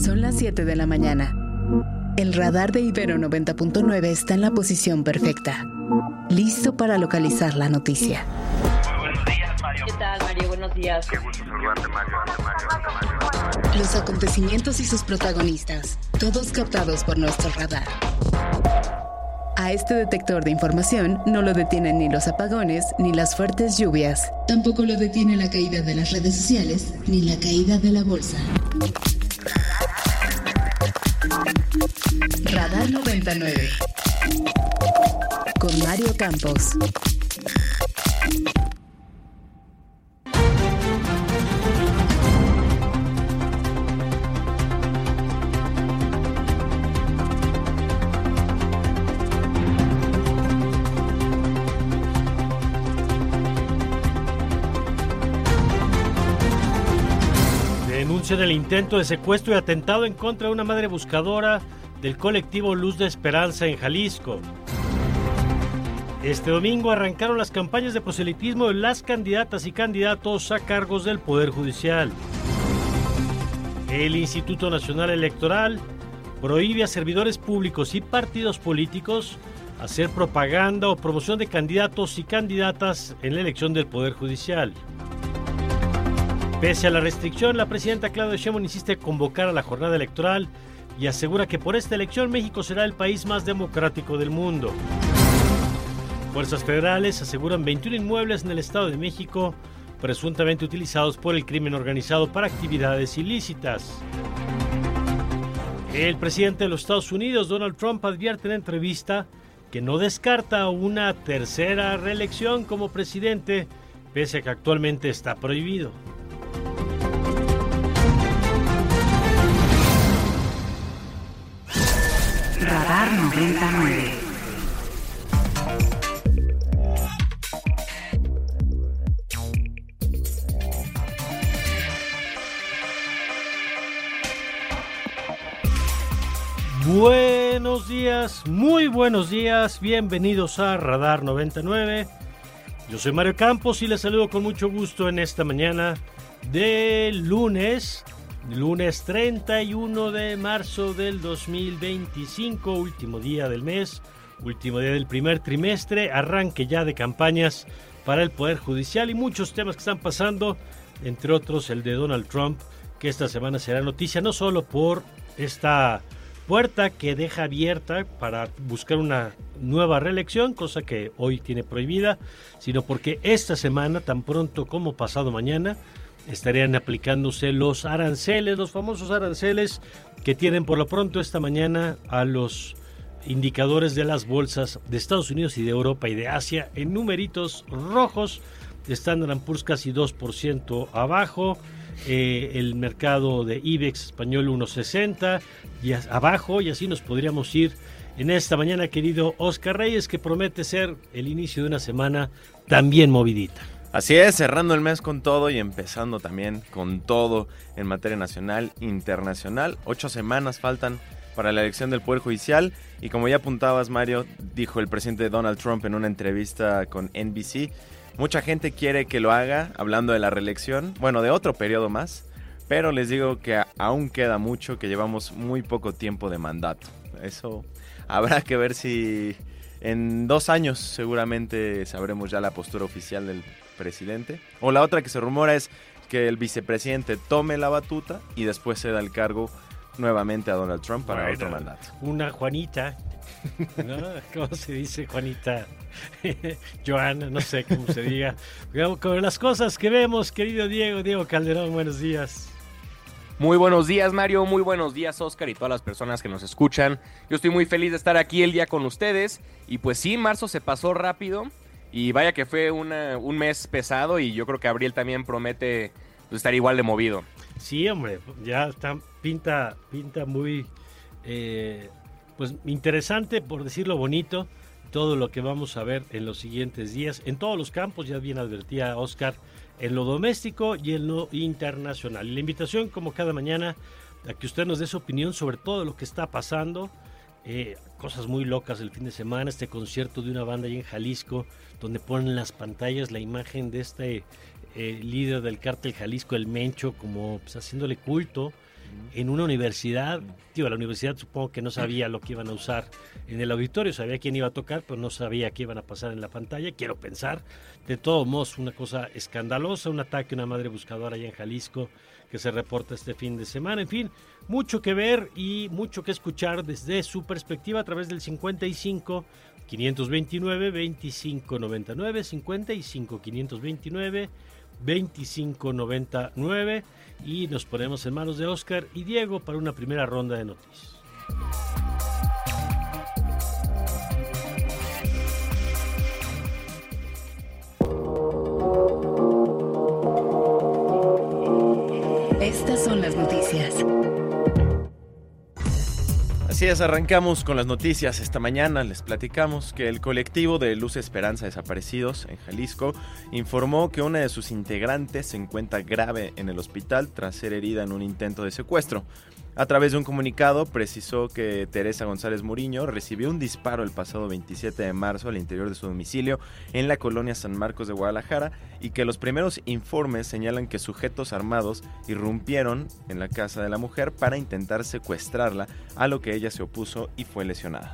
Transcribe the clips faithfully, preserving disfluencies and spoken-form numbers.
Son las siete de la mañana. El radar de Ibero noventa punto nueve está en la posición perfecta, listo para localizar la noticia. Buenos días, Mario. ¿Qué tal, Mario? Buenos días. Qué gusto saludarte, Mario. Mario. Los acontecimientos y sus protagonistas, todos captados por nuestro radar. A este detector de información no lo detienen ni los apagones ni las fuertes lluvias. Tampoco lo detiene la caída de las redes sociales ni la caída de la bolsa. Radar noventa y nueve con Mario Campos. Denuncian el intento de secuestro y atentado en contra de una madre buscadora del colectivo Luz de Esperanza en Jalisco. Este domingo arrancaron las campañas de proselitismo de las candidatas y candidatos a cargos del Poder Judicial. El Instituto Nacional Electoral prohíbe a servidores públicos y partidos políticos hacer propaganda o promoción de candidatos y candidatas en la elección del Poder Judicial. Pese a la restricción, la presidenta Claudia Sheinbaum insiste en convocar a la jornada electoral y asegura que por esta elección México será el país más democrático del mundo. Fuerzas federales aseguran veintiún inmuebles en el Estado de México presuntamente utilizados por el crimen organizado para actividades ilícitas. El presidente de los Estados Unidos, Donald Trump, advierte en entrevista que no descarta una tercera reelección como presidente, pese a que actualmente está prohibido. Radar noventa y nueve. Buenos días, muy buenos días, bienvenidos a Radar noventa y nueve. Yo soy Mario Campos y les saludo con mucho gusto en esta mañana de lunes, lunes treinta y uno de marzo del dos mil veinticinco, último día del mes, último día del primer trimestre, arranque ya de campañas para el Poder Judicial y muchos temas que están pasando, entre otros el de Donald Trump, que esta semana será noticia no solo por esta puerta que deja abierta para buscar una nueva reelección, cosa que hoy tiene prohibida, sino porque esta semana, tan pronto como pasado mañana, estarían aplicándose los aranceles, los famosos aranceles que tienen por lo pronto esta mañana a los indicadores de las bolsas de Estados Unidos y de Europa y de Asia en numeritos rojos. Standard and Poor's casi dos por ciento abajo, eh, el mercado de IBEX español uno sesenta y abajo, y así nos podríamos ir en esta mañana, querido Oscar Reyes, que promete ser el inicio de una semana también movidita. Así es, cerrando el mes con todo y empezando también con todo en materia nacional, internacional. Ocho semanas faltan para la elección del Poder Judicial y como ya apuntabas, Mario, dijo el presidente Donald Trump en una entrevista con N B C, mucha gente quiere que lo haga hablando de la reelección, bueno, de otro periodo más, pero les digo que aún queda mucho, que llevamos muy poco tiempo de mandato. Eso habrá que ver si en dos años seguramente sabremos ya la postura oficial del presidente. O la otra que se rumora es que el vicepresidente tome la batuta y después ceda el cargo nuevamente a Donald Trump para bueno, otro mandato. Una Juanita, ¿no? ¿Cómo se dice Juanita? Joana, no sé cómo se diga. Con las cosas que vemos, querido Diego, Diego Calderón, buenos días. Muy buenos días, Mario, muy buenos días, Oscar, y todas las personas que nos escuchan. Yo estoy muy feliz de estar aquí el día con ustedes. Y pues sí, marzo se pasó rápido. Y vaya que fue una, un mes pesado y yo creo que abril también promete pues, estar igual de movido. Sí, hombre, ya está, pinta, pinta muy eh, pues interesante, por decirlo bonito, todo lo que vamos a ver en los siguientes días, en todos los campos, ya bien advertía Oscar, en lo doméstico y en lo internacional. Y la invitación, como cada mañana, a que usted nos dé su opinión sobre todo lo que está pasando. Eh, cosas muy locas el fin de semana, este concierto de una banda allá en Jalisco, donde ponen en las pantallas la imagen de este eh, líder del cártel Jalisco, el Mencho, como pues, haciéndole culto, en una universidad. Tío, la universidad supongo que no sabía lo que iban a usar en el auditorio, sabía quién iba a tocar, pero no sabía qué iban a pasar en la pantalla, quiero pensar. De todos modos, una cosa escandalosa, un ataque a una madre buscadora allá en Jalisco que se reporta este fin de semana. En fin, mucho que ver y mucho que escuchar desde su perspectiva a través del cincuenta y cinco, quinientos veintinueve, veinticinco noventa y nueve, cincuenta y cinco, quinientos veintinueve, veinticinco noventa y nueve, y nos ponemos en manos de Oscar y Diego para una primera ronda de noticias. Estas son las noticias. Así es, arrancamos con las noticias. Esta mañana les platicamos que el colectivo de Luz Esperanza Desaparecidos en Jalisco informó que una de sus integrantes se encuentra grave en el hospital tras ser herida en un intento de secuestro. A través de un comunicado precisó que Teresa González Muriño recibió un disparo el pasado veintisiete de marzo al interior de su domicilio en la colonia San Marcos de Guadalajara y que los primeros informes señalan que sujetos armados irrumpieron en la casa de la mujer para intentar secuestrarla, a lo que ella se opuso y fue lesionada.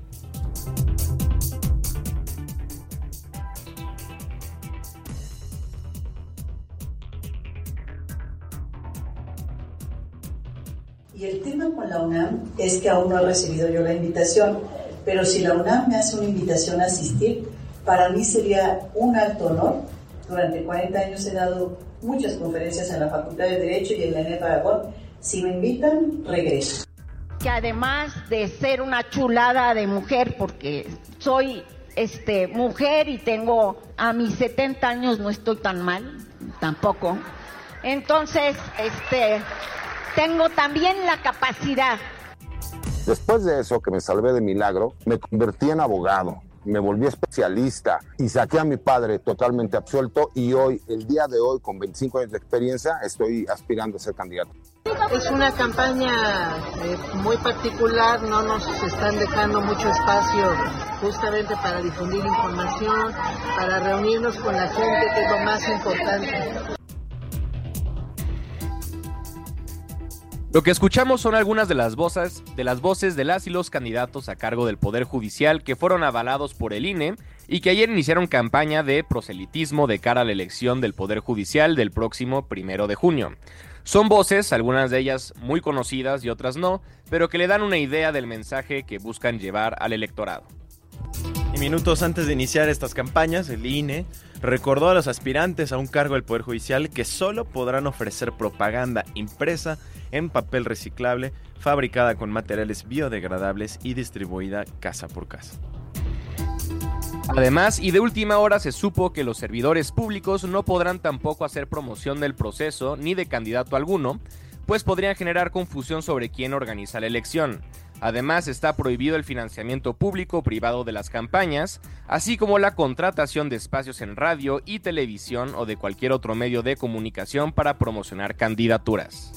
Y el tema con la UNAM es que aún no he recibido yo la invitación, pero si la UNAM me hace una invitación a asistir, para mí sería un alto honor. Durante cuarenta años he dado muchas conferencias en la Facultad de Derecho y en la ENEP Aragón. Si me invitan, regreso. Que además de ser una chulada de mujer, porque soy este, mujer y tengo a mis setenta años, no estoy tan mal, tampoco. Entonces, este... tengo también la capacidad. Después de eso, que me salvé de milagro, me convertí en abogado, me volví especialista y saqué a mi padre totalmente absuelto y hoy, el día de hoy, con veinticinco años de experiencia, estoy aspirando a ser candidato. Es una campaña eh, muy particular, no nos están dejando mucho espacio justamente para difundir información, para reunirnos con la gente, que es lo más importante. Lo que escuchamos son algunas de las voces de las voces de las y los candidatos a cargo del Poder Judicial que fueron avalados por el I N E y que ayer iniciaron campaña de proselitismo de cara a la elección del Poder Judicial del próximo primero de junio. Son voces, algunas de ellas muy conocidas y otras no, pero que le dan una idea del mensaje que buscan llevar al electorado. Y minutos antes de iniciar estas campañas, el I N E recordó a los aspirantes a un cargo del Poder Judicial que solo podrán ofrecer propaganda impresa en papel reciclable, fabricada con materiales biodegradables y distribuida casa por casa. Además, y de última hora se supo que los servidores públicos no podrán tampoco hacer promoción del proceso ni de candidato alguno, pues podrían generar confusión sobre quién organiza la elección. Además, está prohibido el financiamiento público o privado de las campañas, así como la contratación de espacios en radio y televisión o de cualquier otro medio de comunicación para promocionar candidaturas.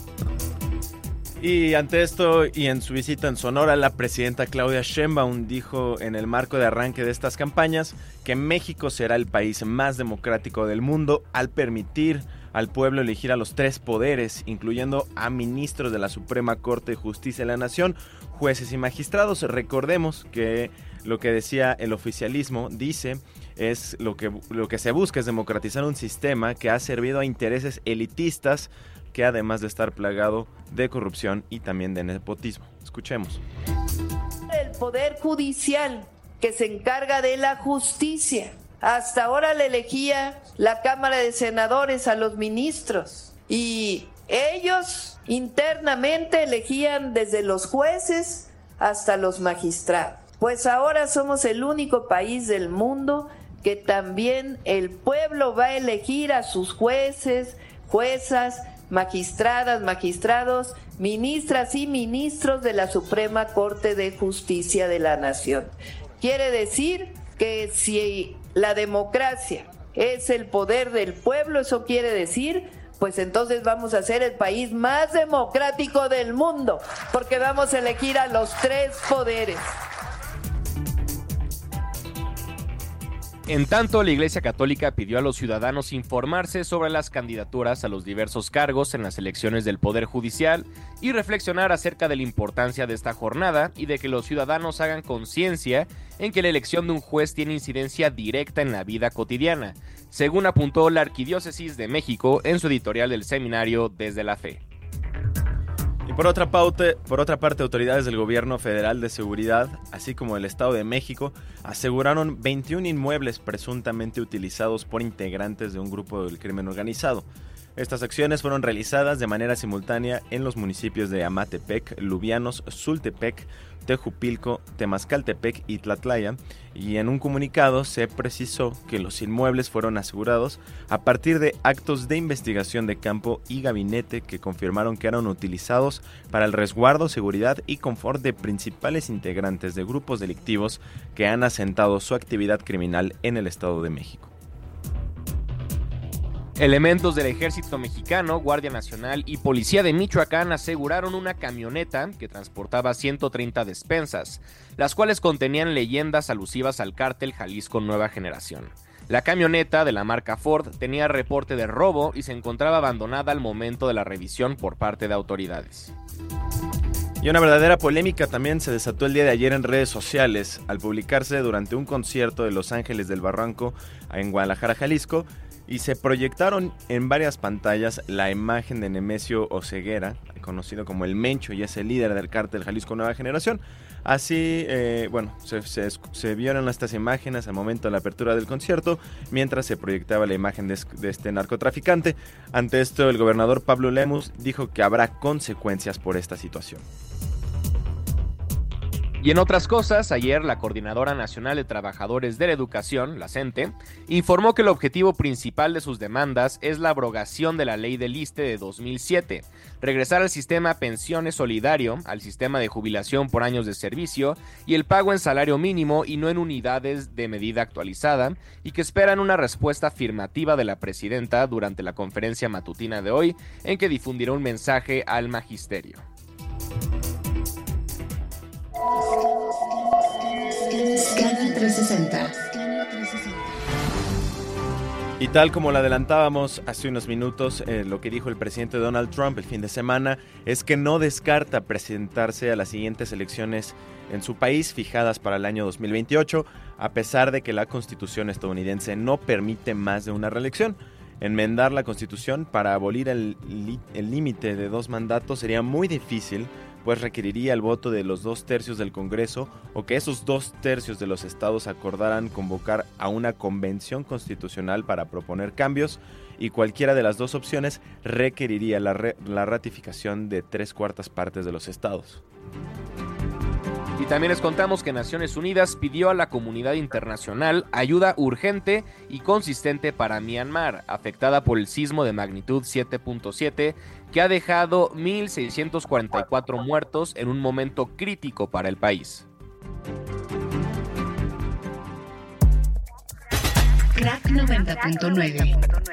Y ante esto, y en su visita en Sonora, la presidenta Claudia Sheinbaum dijo en el marco de arranque de estas campañas que México será el país más democrático del mundo al permitir al pueblo elegir a los tres poderes, incluyendo a ministros de la Suprema Corte de Justicia de la Nación, jueces y magistrados. Recordemos que lo que decía el oficialismo, dice, es lo que, lo que se busca es democratizar un sistema que ha servido a intereses elitistas, que además de estar plagado de corrupción y también de nepotismo. Escuchemos. El Poder Judicial, que se encarga de la justicia. Hasta ahora le elegía la Cámara de Senadores a los ministros y ellos internamente elegían desde los jueces hasta los magistrados. Pues ahora somos el único país del mundo que también el pueblo va a elegir a sus jueces, juezas, magistradas, magistrados, ministras y ministros de la Suprema Corte de Justicia de la Nación. Quiere decir que si la democracia es el poder del pueblo, eso quiere decir, pues entonces vamos a ser el país más democrático del mundo, porque vamos a elegir a los tres poderes. En tanto, la Iglesia Católica pidió a los ciudadanos informarse sobre las candidaturas a los diversos cargos en las elecciones del Poder Judicial y reflexionar acerca de la importancia de esta jornada y de que los ciudadanos hagan conciencia en que la elección de un juez tiene incidencia directa en la vida cotidiana, según apuntó la Arquidiócesis de México en su editorial del seminario Desde la Fe. Y por otra, parte, por otra parte, autoridades del Gobierno Federal de Seguridad, así como del Estado de México, aseguraron veintiún inmuebles presuntamente utilizados por integrantes de un grupo del crimen organizado. Estas acciones fueron realizadas de manera simultánea en los municipios de Amatepec, Lubianos, Sultepec, Tejupilco, Temascaltepec y Tlatlaya, y en un comunicado se precisó que los inmuebles fueron asegurados a partir de actos de investigación de campo y gabinete que confirmaron que eran utilizados para el resguardo, seguridad y confort de principales integrantes de grupos delictivos que han asentado su actividad criminal en el Estado de México. Elementos del Ejército Mexicano, Guardia Nacional y Policía de Michoacán aseguraron una camioneta que transportaba ciento treinta despensas, las cuales contenían leyendas alusivas al cártel Jalisco Nueva Generación. La camioneta de la marca Ford tenía reporte de robo y se encontraba abandonada al momento de la revisión por parte de autoridades. Y una verdadera polémica también se desató el día de ayer en redes sociales al publicarse durante un concierto de Los Ángeles del Barranco en Guadalajara, Jalisco, y se proyectaron en varias pantallas la imagen de Nemesio Oseguera, conocido como el Mencho, y es el líder del cártel Jalisco Nueva Generación. Así, eh, bueno, se, se, se vieron estas imágenes al momento de la apertura del concierto, mientras se proyectaba la imagen de, de este narcotraficante. Ante esto, el gobernador Pablo Lemus dijo que habrá consecuencias por esta situación. Y en otras cosas, ayer la Coordinadora Nacional de Trabajadores de la Educación, la CENTE, informó que el objetivo principal de sus demandas es la abrogación de la Ley del ISSSTE de dos mil siete, regresar al sistema pensiones solidario, al sistema de jubilación por años de servicio y el pago en salario mínimo y no en unidades de medida actualizada, y que esperan una respuesta afirmativa de la presidenta durante la conferencia matutina de hoy, en que difundirá un mensaje al magisterio. Scanner trescientos sesenta. Y tal como lo adelantábamos hace unos minutos, eh, lo que dijo el presidente Donald Trump el fin de semana es que no descarta presentarse a las siguientes elecciones en su país fijadas para el año dos mil veintiocho, a pesar de que la Constitución estadounidense no permite más de una reelección. Enmendar la Constitución para abolir el límite de dos mandatos sería muy difícil, pues requeriría el voto de los dos tercios del Congreso o que esos dos tercios de los estados acordaran convocar a una convención constitucional para proponer cambios, y cualquiera de las dos opciones requeriría la, re- la ratificación de tres cuartas partes de los estados. Y también les contamos que Naciones Unidas pidió a la comunidad internacional ayuda urgente y consistente para Myanmar, afectada por el sismo de magnitud siete punto siete, que ha dejado mil seiscientos cuarenta y cuatro muertos en un momento crítico para el país. Crack noventa punto nueve.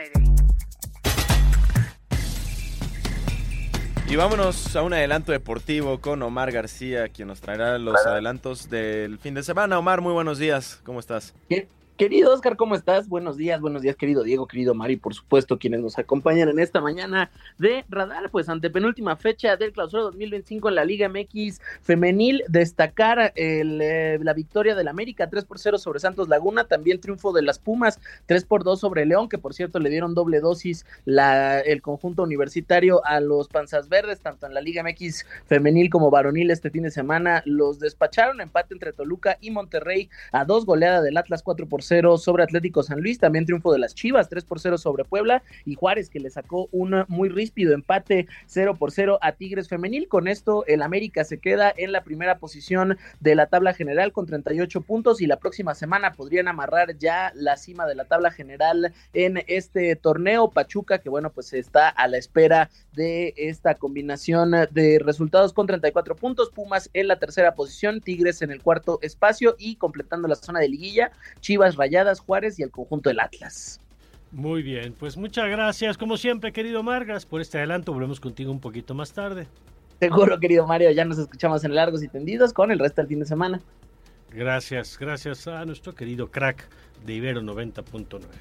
Y vámonos a un adelanto deportivo con Omar García, quien nos traerá los adelantos del fin de semana. Omar, muy buenos días, ¿cómo estás? ¿Qué? Querido Oscar, ¿cómo estás? Buenos días, buenos días, querido Diego, querido Mari, por supuesto, quienes nos acompañan en esta mañana de Radar, pues ante penúltima fecha del Clausura dos mil veinticinco en la Liga M X Femenil, destacar el, eh, la victoria del América tres por cero sobre Santos Laguna, también triunfo de las Pumas tres por dos sobre León, que por cierto le dieron doble dosis la, el conjunto universitario a los Panzas Verdes, tanto en la Liga M X Femenil como varonil este fin de semana, los despacharon, empate entre Toluca y Monterrey a dos, goleada del Atlas cuatro por cero sobre Atlético San Luis, también triunfo de las Chivas tres por cero sobre Puebla, y Juárez, que le sacó un muy ríspido empate cero por cero a Tigres Femenil. Con esto el América se queda en la primera posición de la tabla general con treinta y ocho puntos, y la próxima semana podrían amarrar ya la cima de la tabla general en este torneo. Pachuca, que bueno, pues está a la espera de esta combinación de resultados con treinta y cuatro puntos, Pumas en la tercera posición, Tigres en el cuarto espacio, y completando la zona de liguilla, Chivas, Rayadas, Juárez y el conjunto del Atlas. Muy bien, pues muchas gracias, como siempre, querido Margas, por este adelanto. Volvemos contigo un poquito más tarde. Seguro, querido Mario, ya nos escuchamos en Largos y Tendidos con el resto del fin de semana. Gracias, gracias a nuestro querido crack de Ibero noventa punto nueve.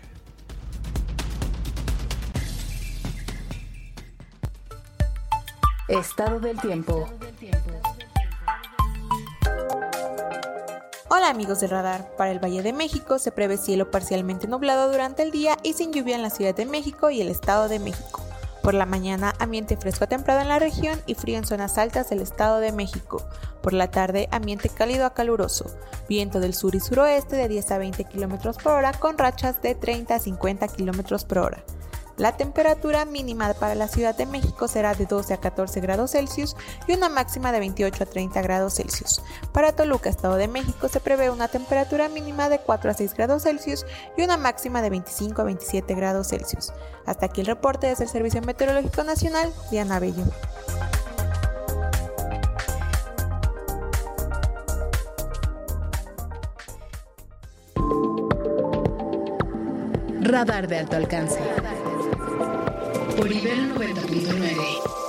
Estado del tiempo. Hola amigos de Radar, para el Valle de México se prevé cielo parcialmente nublado durante el día y sin lluvia en la Ciudad de México y el Estado de México. Por la mañana, ambiente fresco a templado en la región y frío en zonas altas del Estado de México. Por la tarde, ambiente cálido a caluroso. Viento del sur y suroeste de diez a veinte kilómetros por hora con rachas de treinta a cincuenta kilómetros por hora. La temperatura mínima para la Ciudad de México será de doce a catorce grados Celsius y una máxima de veintiocho a treinta grados Celsius. Para Toluca, Estado de México, se prevé una temperatura mínima de cuatro a seis grados Celsius y una máxima de veinticinco a veintisiete grados Celsius. Hasta aquí el reporte desde el Servicio Meteorológico Nacional, Diana Bello. Radar de alto alcance. Por Ibero noventa punto nueve.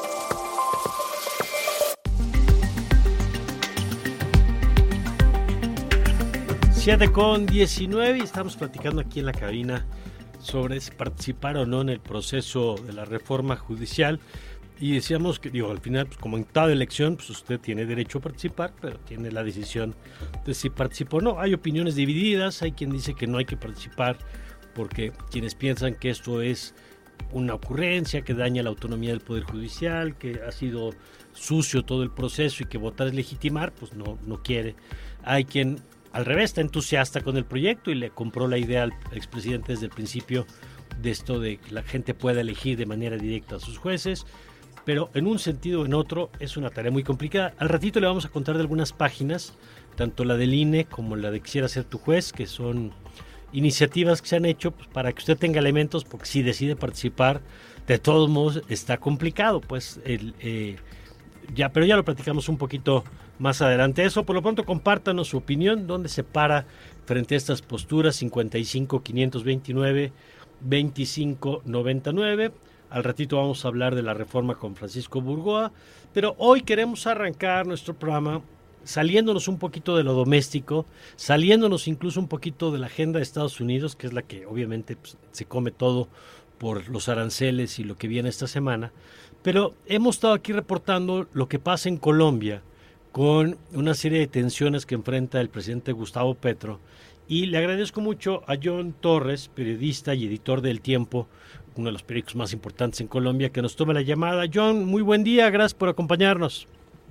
siete con diecinueve y estamos platicando aquí en la cabina sobre si participar o no en el proceso de la reforma judicial. Y decíamos que, digo, al final, pues, como en cada elección, pues usted tiene derecho a participar, pero tiene la decisión de si participa o no. Hay opiniones divididas, hay quien dice que no hay que participar porque quienes piensan que esto es una ocurrencia que daña la autonomía del Poder Judicial, que ha sido sucio todo el proceso y que votar es legitimar, pues no, no quiere. Hay quien al revés está entusiasta con el proyecto y le compró la idea al expresidente desde el principio de esto de que la gente pueda elegir de manera directa a sus jueces, pero en un sentido o en otro es una tarea muy complicada. Al ratito le vamos a contar de algunas páginas, tanto la del I N E como la de Quisiera ser tu juez, que son iniciativas que se han hecho pues, para que usted tenga elementos, porque si decide participar, de todos modos está complicado, pues el, eh, ya, pero ya lo platicamos un poquito más adelante. Eso, por lo pronto, compártanos su opinión, dónde se para frente a estas posturas. Cincuenta y cinco, quinientos veintinueve, veinticinco noventa y nueve. Al ratito vamos a hablar de la reforma con Francisco Burgoa, pero hoy queremos arrancar nuestro programa saliéndonos un poquito de lo doméstico, saliéndonos incluso un poquito de la agenda de Estados Unidos, que es la que obviamente pues, se come todo por los aranceles y lo que viene esta semana, pero hemos estado aquí reportando lo que pasa en Colombia con una serie de tensiones que enfrenta el presidente Gustavo Petro, y le agradezco mucho a John Torres, periodista y editor de El Tiempo, uno de los periódicos más importantes en Colombia, que nos tome la llamada. John, muy buen día, gracias por acompañarnos.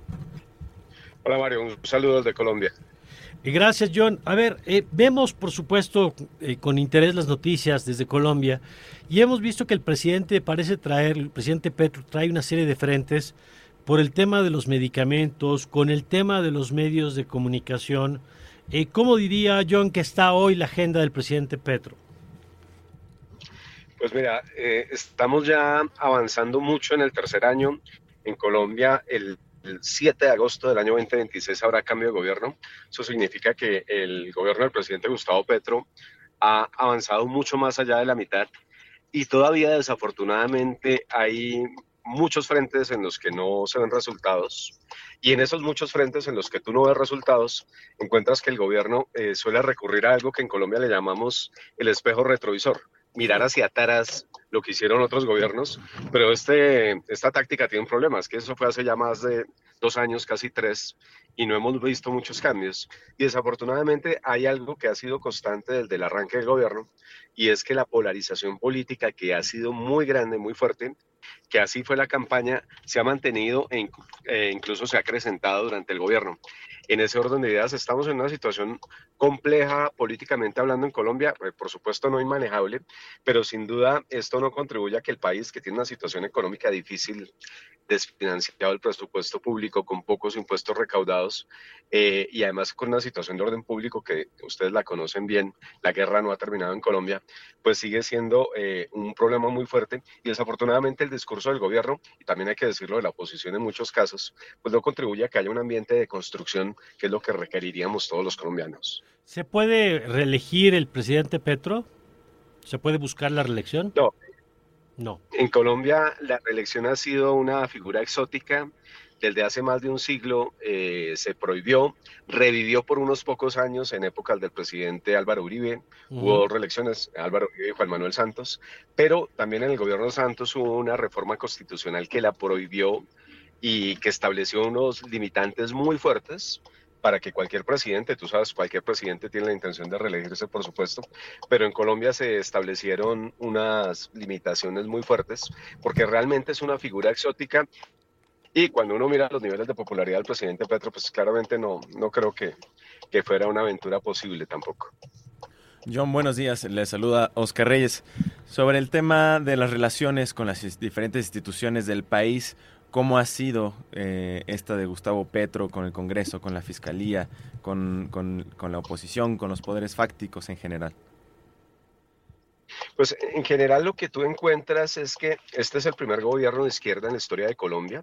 Hola Mario, un saludo desde Colombia. Y gracias John. A ver, eh, vemos por supuesto eh, con interés las noticias desde Colombia y hemos visto que el presidente parece traer, el presidente Petro trae una serie de frentes por el tema de los medicamentos, con el tema de los medios de comunicación. Eh, ¿Cómo diría John que está hoy la agenda del presidente Petro? Pues mira, eh, estamos ya avanzando mucho en el tercer año. En Colombia el El siete de agosto del año veinte veintiséis habrá cambio de gobierno. Eso significa que el gobierno del presidente Gustavo Petro ha avanzado mucho más allá de la mitad y todavía desafortunadamente hay muchos frentes en los que no se ven resultados, y en esos muchos frentes en los que tú no ves resultados encuentras que el gobierno eh, suele recurrir a algo que en Colombia le llamamos el espejo retrovisor, mirar hacia atrás lo que hicieron otros gobiernos, pero este, esta táctica tiene un problema, es que eso fue hace ya más de dos años, casi tres, y no hemos visto muchos cambios. Y desafortunadamente hay algo que ha sido constante desde el arranque del gobierno, y es que la polarización política, que ha sido muy grande, muy fuerte, que así fue la campaña, se ha mantenido e eh, incluso se ha acrecentado durante el gobierno. En ese orden de ideas estamos en una situación compleja políticamente hablando en Colombia, eh, por supuesto no inmanejable, pero sin duda esto no contribuye a que el país, que tiene una situación económica difícil, desfinanciado el presupuesto público, con pocos impuestos recaudados eh, y además con una situación de orden público que ustedes la conocen bien, la guerra no ha terminado en Colombia, pues sigue siendo eh, un problema muy fuerte, y desafortunadamente el discurso del gobierno, y también hay que decirlo de la oposición en muchos casos, pues no contribuye a que haya un ambiente de construcción, que es lo que requeriríamos todos los colombianos. ¿Se puede reelegir el presidente Petro? ¿Se puede buscar la reelección? No. No. En Colombia la reelección ha sido una figura exótica. Desde hace más de un siglo eh, se prohibió, revivió por unos pocos años en épocas del presidente Álvaro Uribe, uh-huh. Hubo dos reelecciones, Álvaro Uribe y Juan Manuel Santos, pero también en el gobierno de Santos hubo una reforma constitucional que la prohibió y que estableció unos limitantes muy fuertes para que cualquier presidente, tú sabes, cualquier presidente tiene la intención de reelegirse, por supuesto, pero en Colombia se establecieron unas limitaciones muy fuertes, porque realmente es una figura exótica. Y cuando uno mira los niveles de popularidad del presidente Petro, pues claramente no, no creo que, que fuera una aventura posible tampoco. John, buenos días. Le saluda Oscar Reyes. Sobre el tema de las relaciones con las diferentes instituciones del país, ¿cómo ha sido eh, esta de Gustavo Petro con el Congreso, con la Fiscalía, con, con, con la oposición, con los poderes fácticos en general? Pues en general lo que tú encuentras es que este es el primer gobierno de izquierda en la historia de Colombia.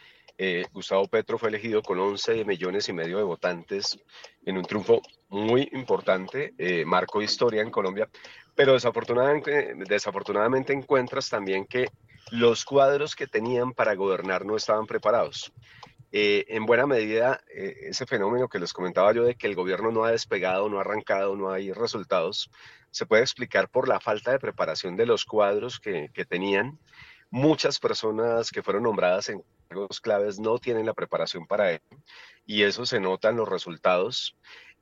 Eh, Gustavo Petro fue elegido con once millones y medio de votantes en un triunfo muy importante, eh, marcó historia en Colombia, pero desafortunadamente, desafortunadamente encuentras también que los cuadros que tenían para gobernar no estaban preparados. Eh, en buena medida, eh, ese fenómeno que les comentaba yo de que el gobierno no ha despegado, no ha arrancado, no hay resultados, se puede explicar por la falta de preparación de los cuadros que, que tenían. Muchas personas que fueron nombradas en cargos claves no tienen la preparación para ello y eso se nota en los resultados.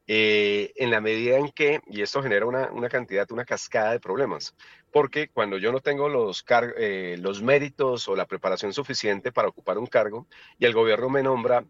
Eh, en la medida en que, y esto genera una, una cantidad, una cascada de problemas, porque cuando yo no tengo los, car eh, los méritos o la preparación suficiente para ocupar un cargo y el gobierno me nombra,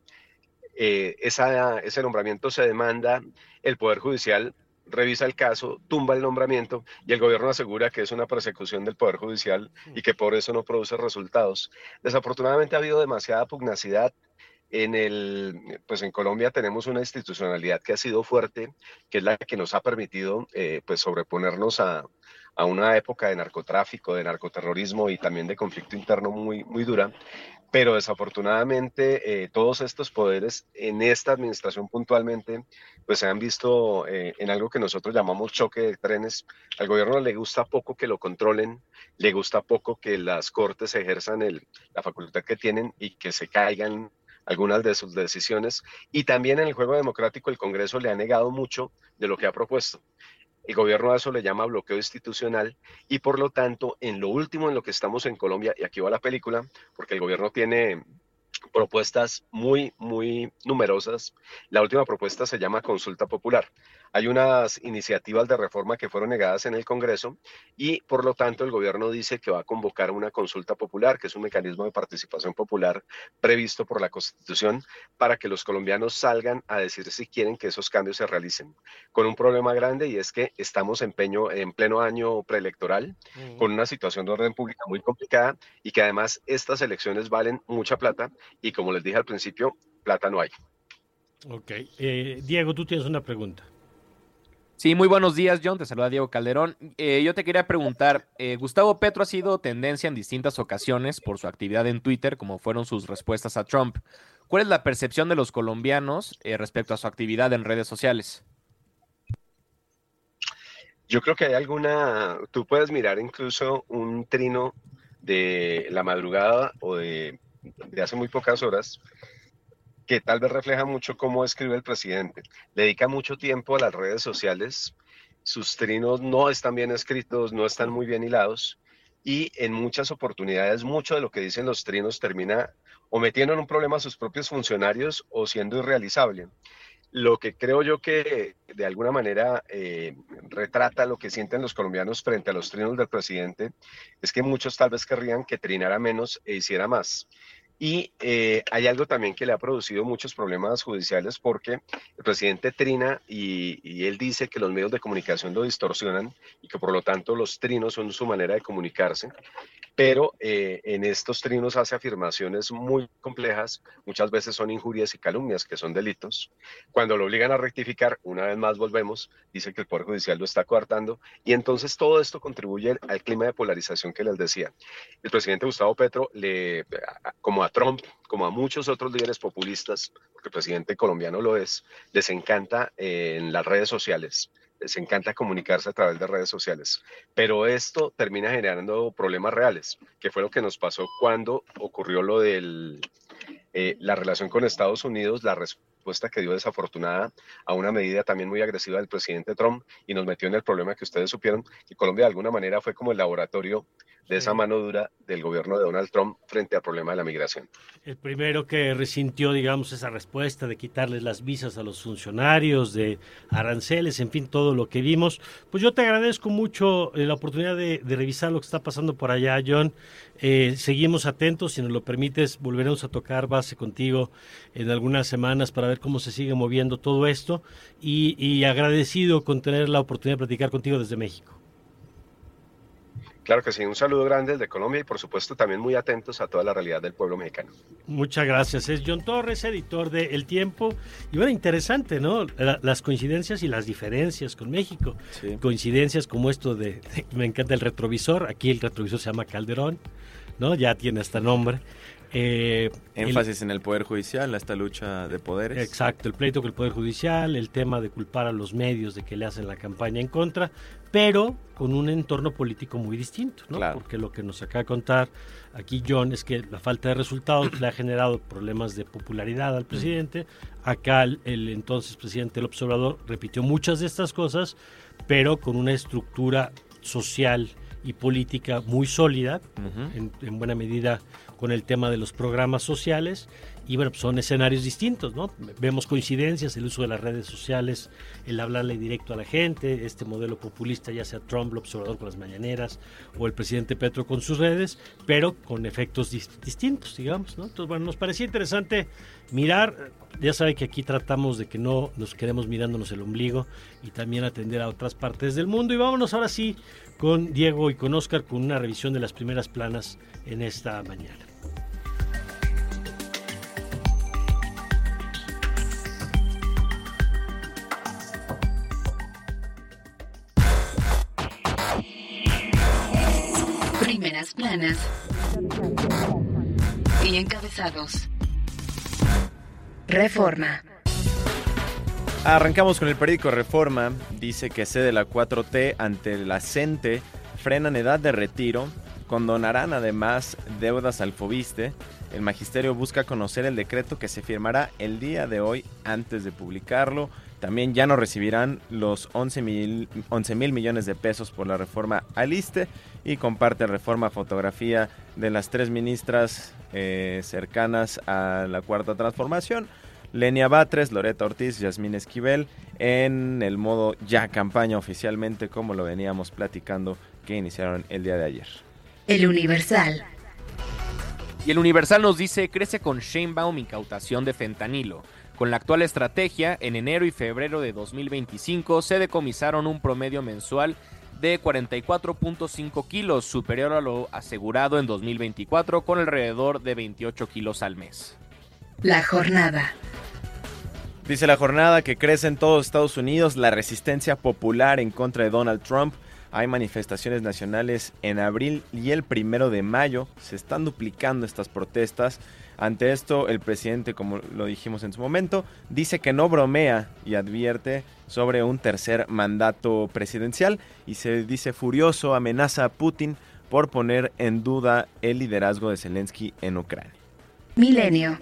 eh, esa, ese nombramiento se demanda, el Poder Judicial revisa el caso, tumba el nombramiento y el gobierno asegura que es una persecución del Poder Judicial y que por eso no produce resultados. Desafortunadamente ha habido demasiada pugnacidad. En el, pues en Colombia tenemos una institucionalidad que ha sido fuerte, que es la que nos ha permitido eh, pues sobreponernos a, a una época de narcotráfico, de narcoterrorismo y también de conflicto interno muy, muy dura. Pero desafortunadamente eh, todos estos poderes en esta administración puntualmente pues se han visto eh, en algo que nosotros llamamos choque de trenes. Al gobierno le gusta poco que lo controlen, le gusta poco que las cortes ejerzan el, la facultad que tienen y que se caigan algunas de sus decisiones, y también en el juego democrático el Congreso le ha negado mucho de lo que ha propuesto. El gobierno a eso le llama bloqueo institucional y por lo tanto en lo último en lo que estamos en Colombia, y aquí va la película, porque el gobierno tiene propuestas muy, muy numerosas. La última propuesta se llama consulta popular. Hay unas iniciativas de reforma que fueron negadas en el Congreso y por lo tanto el gobierno dice que va a convocar una consulta popular, que es un mecanismo de participación popular previsto por la Constitución para que los colombianos salgan a decir si quieren que esos cambios se realicen. Con un problema grande y es que estamos en, peño, en pleno año preelectoral, uh-huh. con una situación de orden pública muy complicada y que además estas elecciones valen mucha plata y como les dije al principio, plata no hay. Ok. Eh, Diego, tú tienes una pregunta. Sí, muy buenos días, John. Te saluda Diego Calderón. Eh, yo te quería preguntar, eh, Gustavo Petro ha sido tendencia en distintas ocasiones por su actividad en Twitter, como fueron sus respuestas a Trump. ¿Cuál es la percepción de los colombianos eh, respecto a su actividad en redes sociales? Yo creo que hay alguna, tú puedes mirar incluso un trino de la madrugada o de, de hace muy pocas horas, que tal vez refleja mucho cómo escribe el presidente. Le dedica mucho tiempo a las redes sociales, sus trinos no están bien escritos, no están muy bien hilados, y en muchas oportunidades mucho de lo que dicen los trinos termina o metiendo en un problema a sus propios funcionarios o siendo irrealizable. Lo que creo yo que de alguna manera eh, retrata lo que sienten los colombianos frente a los trinos del presidente es que muchos tal vez querrían que trinara menos e hiciera más. Y eh, hay algo también que le ha producido muchos problemas judiciales porque el presidente trina y, y él dice que los medios de comunicación lo distorsionan y que por lo tanto los trinos son su manera de comunicarse, pero eh, en estos trinos hace afirmaciones muy complejas, muchas veces son injurias y calumnias que son delitos. Cuando lo obligan a rectificar, una vez más volvemos, dice que el Poder Judicial lo está coartando y entonces todo esto contribuye al clima de polarización que les decía. El presidente Gustavo Petro, le, como a Trump, como a muchos otros líderes populistas, porque el presidente colombiano lo es, les encanta eh, en las redes sociales, les encanta comunicarse a través de redes sociales. Pero esto termina generando problemas reales, que fue lo que nos pasó cuando ocurrió lo de eh, la relación con Estados Unidos, la respuesta que dio desafortunada a una medida también muy agresiva del presidente Trump y nos metió en el problema que ustedes supieron, que Colombia de alguna manera fue como el laboratorio de esa mano dura del gobierno de Donald Trump frente al problema de la migración. El primero que resintió, digamos, esa respuesta de quitarles las visas a los funcionarios, de aranceles, en fin, todo lo que vimos. Pues yo te agradezco mucho eh, la oportunidad de, de revisar lo que está pasando por allá, John. Eh, seguimos atentos, si nos lo permites, volveremos a tocar base contigo en algunas semanas para ver cómo se sigue moviendo todo esto y, y agradecido con tener la oportunidad de platicar contigo desde México. Claro que sí, un saludo grande desde Colombia y por supuesto también muy atentos a toda la realidad del pueblo mexicano. Muchas gracias. Es John Torres, editor de El Tiempo. Y bueno, interesante, ¿no? La, las coincidencias y las diferencias con México. Sí. Coincidencias como esto de, de, me encanta el retrovisor. Aquí el retrovisor se llama Calderón, ¿no? Ya tiene hasta nombre. Eh, Énfasis el, en el Poder Judicial, esta lucha de poderes. Exacto, el pleito con el Poder Judicial, el tema de culpar a los medios de que le hacen la campaña en contra, pero con un entorno político muy distinto, ¿no? Claro. Porque lo que nos acaba de contar aquí John es que la falta de resultados le ha generado problemas de popularidad al presidente. Acá el, el entonces presidente López Obrador repitió muchas de estas cosas, pero con una estructura social y política muy sólida, uh-huh. en, en buena medida con el tema de los programas sociales, y bueno, pues son escenarios distintos, ¿no? Vemos coincidencias, el uso de las redes sociales, el hablarle directo a la gente, este modelo populista, ya sea Trump, López Obrador con las mañaneras, o el presidente Petro con sus redes, pero con efectos dis- distintos, digamos, ¿no? Entonces, bueno, nos parecía interesante mirar, ya sabe que aquí tratamos de que no nos quedemos mirándonos el ombligo y también atender a otras partes del mundo, y vámonos ahora sí con Diego y con Oscar con una revisión de las primeras planas en esta mañana. Primeras planas y encabezados. Reforma. Arrancamos con el periódico Reforma. Dice que cede la cuatro T ante la CENTE, frenan edad de retiro, condonarán además deudas al Fobiste. El magisterio busca conocer el decreto que se firmará el día de hoy antes de publicarlo. También ya no recibirán los once mil millones de pesos por la reforma al ISSSTE, y comparte Reforma fotografía de las tres ministras eh, cercanas a la Cuarta Transformación, Lenia Batres, Loreta Ortiz, Yasmín Esquivel, en el modo ya campaña oficialmente, como lo veníamos platicando, que iniciaron el día de ayer. El Universal. Y el Universal nos dice, crece con Sheinbaum incautación de fentanilo. Con la actual estrategia, en enero y febrero de dos mil veinticinco se decomisaron un promedio mensual de cuarenta y cuatro punto cinco kilos, superior a lo asegurado en dos mil veinticuatro con alrededor de veintiocho kilos al mes. La Jornada. Dice La Jornada que crece en todos Estados Unidos la resistencia popular en contra de Donald Trump. Hay manifestaciones nacionales en abril y el primero de mayo. Se están duplicando estas protestas. Ante esto, el presidente, como lo dijimos en su momento, dice que no bromea y advierte sobre un tercer mandato presidencial, y se dice furioso, amenaza a Putin por poner en duda el liderazgo de Zelensky en Ucrania. Milenio.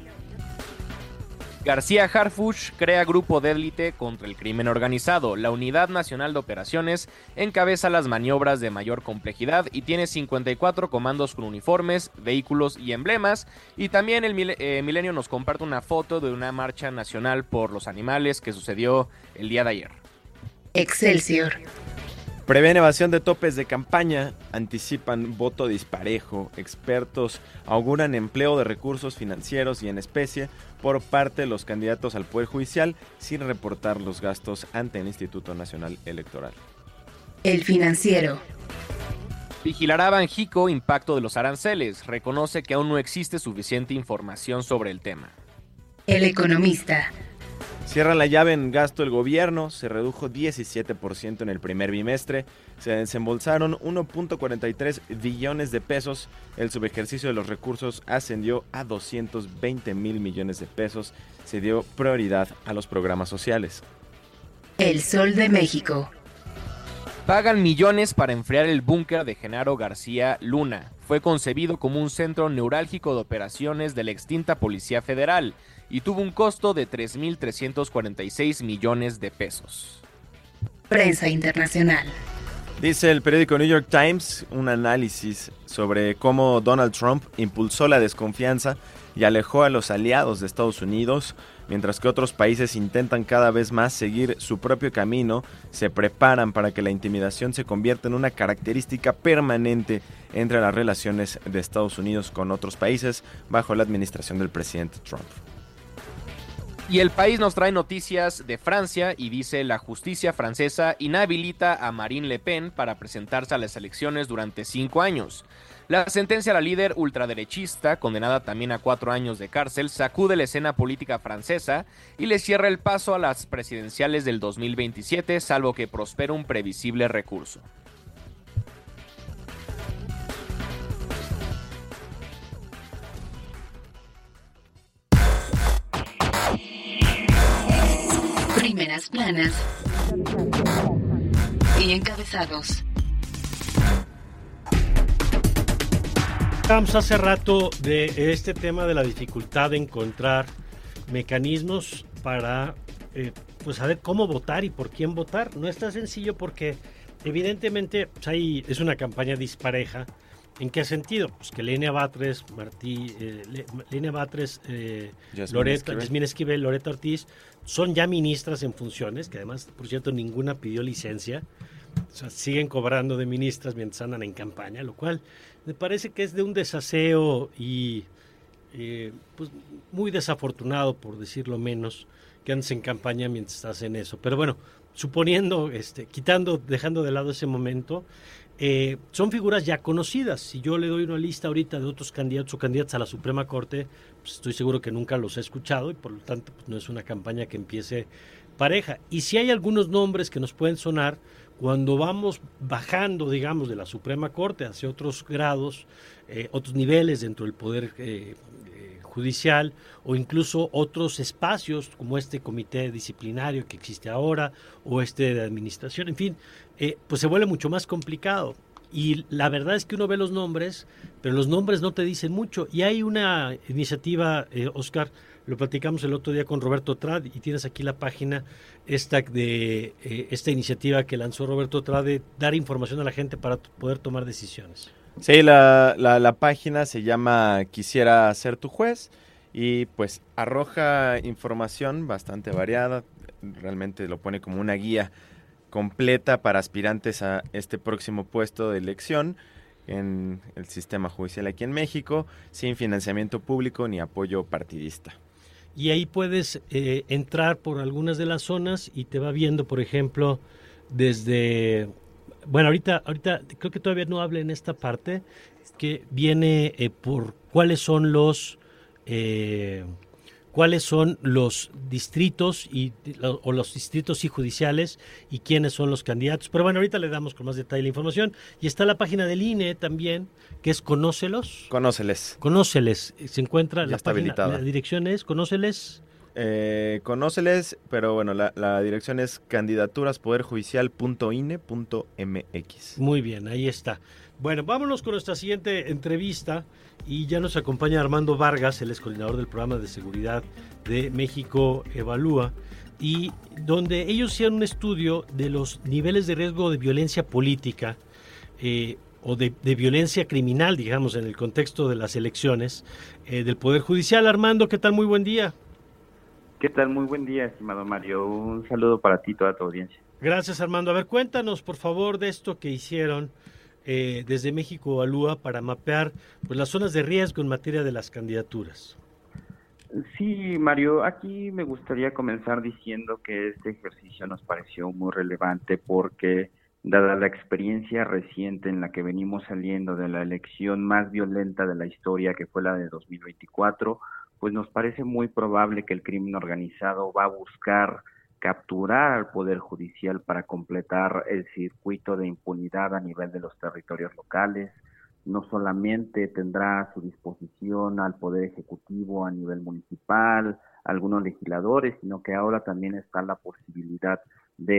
García Harfuch crea grupo de élite contra el crimen organizado. La Unidad Nacional de Operaciones encabeza las maniobras de mayor complejidad y tiene cincuenta y cuatro comandos con uniformes, vehículos y emblemas. Y también el Mil- eh, Milenio nos comparte una foto de una marcha nacional por los animales que sucedió el día de ayer. Excelsior. Prevén evasión de topes de campaña, anticipan voto disparejo, expertos auguran empleo de recursos financieros y en especie por parte de los candidatos al Poder Judicial sin reportar los gastos ante el Instituto Nacional Electoral. El Financiero. Vigilará Banjico impacto de los aranceles, reconoce que aún no existe suficiente información sobre el tema. El Economista. Cierra la llave en gasto el gobierno, se redujo diecisiete por ciento en el primer bimestre, se desembolsaron uno punto cuarenta y tres billones de pesos, el subejercicio de los recursos ascendió a doscientos veinte mil millones de pesos, se dio prioridad a los programas sociales. El Sol de México. Pagan millones para enfriar el búnker de Genaro García Luna. Fue concebido como un centro neurálgico de operaciones de la extinta Policía Federal y tuvo un costo de tres mil trescientos cuarenta y seis millones de pesos. Prensa internacional. Dice el periódico New York Times un análisis sobre cómo Donald Trump impulsó la desconfianza y alejó a los aliados de Estados Unidos, mientras que otros países intentan cada vez más seguir su propio camino, se preparan para que la intimidación se convierta en una característica permanente entre las relaciones de Estados Unidos con otros países bajo la administración del presidente Trump. Y El País nos trae noticias de Francia y dice: la justicia francesa inhabilita a Marine Le Pen para presentarse a las elecciones durante cinco años. La sentencia a la líder ultraderechista, condenada también a cuatro años de cárcel, sacude la escena política francesa y le cierra el paso a las presidenciales del dos mil veintisiete, salvo que prospere un previsible recurso. Primeras planas y encabezados. Hablamos hace rato de este tema de la dificultad de encontrar mecanismos para eh, pues saber cómo votar y por quién votar. No es tan sencillo porque evidentemente pues, hay, es una campaña dispareja. ¿En qué sentido? Pues que Lenia Batres, Martí, eh, Lenia Batres, eh, Loreta, Yasmín Esquivel, Loreta Ortiz son ya ministras en funciones, que además, por cierto, ninguna pidió licencia. O sea, siguen cobrando de ministras mientras andan en campaña, lo cual me parece que es de un desaseo y eh, pues muy desafortunado, por decirlo menos, que andes en campaña mientras estás en eso. Pero bueno, suponiendo, este, quitando, dejando de lado ese momento, eh, son figuras ya conocidas. Si yo le doy una lista ahorita de otros candidatos o candidatas a la Suprema Corte, pues estoy seguro que nunca los he escuchado y por lo tanto pues no es una campaña que empiece pareja. Y si hay algunos nombres que nos pueden sonar, cuando vamos bajando, digamos, de la Suprema Corte hacia otros grados, eh, otros niveles dentro del Poder eh, eh, Judicial o incluso otros espacios como este comité disciplinario que existe ahora o este de administración, en fin, eh, pues se vuelve mucho más complicado. Y la verdad es que uno ve los nombres, pero los nombres no te dicen mucho. Y hay una iniciativa, eh, Oscar, lo platicamos el otro día con Roberto Trad, y tienes aquí la página esta de eh, esta iniciativa que lanzó Roberto Trad de dar información a la gente para poder tomar decisiones. Sí, la, la, la página se llama Quisiera ser tu juez y pues arroja información bastante variada, realmente lo pone como una guía completa para aspirantes a este próximo puesto de elección en el sistema judicial aquí en México, sin financiamiento público ni apoyo partidista. Y ahí puedes eh, entrar por algunas de las zonas y te va viendo, por ejemplo, desde... Bueno, ahorita, ahorita creo que todavía no hablé en esta parte, que viene eh, por cuáles son los... Eh, cuáles son los distritos y o los distritos y judiciales y quiénes son los candidatos. Pero bueno, ahorita le damos con más detalle la información. Y está la página del I N E también, que es Conócelos. Conóceles. Conóceles. Se encuentra ya la está página, habilitada. La dirección es Conóceles. Eh, Conóceles, pero bueno, la, la dirección es candidaturas poder judicial punto ine punto m x. Muy bien, ahí está. Bueno, vámonos con nuestra siguiente entrevista y ya nos acompaña Armando Vargas, él es coordinador del programa de seguridad de México Evalúa, y donde ellos hicieron un estudio de los niveles de riesgo de violencia política eh, o de, de violencia criminal, digamos, en el contexto de las elecciones eh, del Poder Judicial. Armando, ¿qué tal? Muy buen día. ¿Qué tal? Muy buen día, estimado Mario. Un saludo para ti y toda tu audiencia. Gracias, Armando. A ver, cuéntanos, por favor, de esto que hicieron eh, desde México Evalúa para mapear pues, las zonas de riesgo en materia de las candidaturas. Sí, Mario, aquí me gustaría comenzar diciendo que este ejercicio nos pareció muy relevante porque, dada la experiencia reciente en la que venimos saliendo de la elección más violenta de la historia, que fue la de dos mil veinticuatro, pues nos parece muy probable que el crimen organizado va a buscar capturar al Poder Judicial para completar el circuito de impunidad a nivel de los territorios locales. No solamente tendrá a su disposición al Poder Ejecutivo a nivel municipal, algunos legisladores, sino que ahora también está la posibilidad de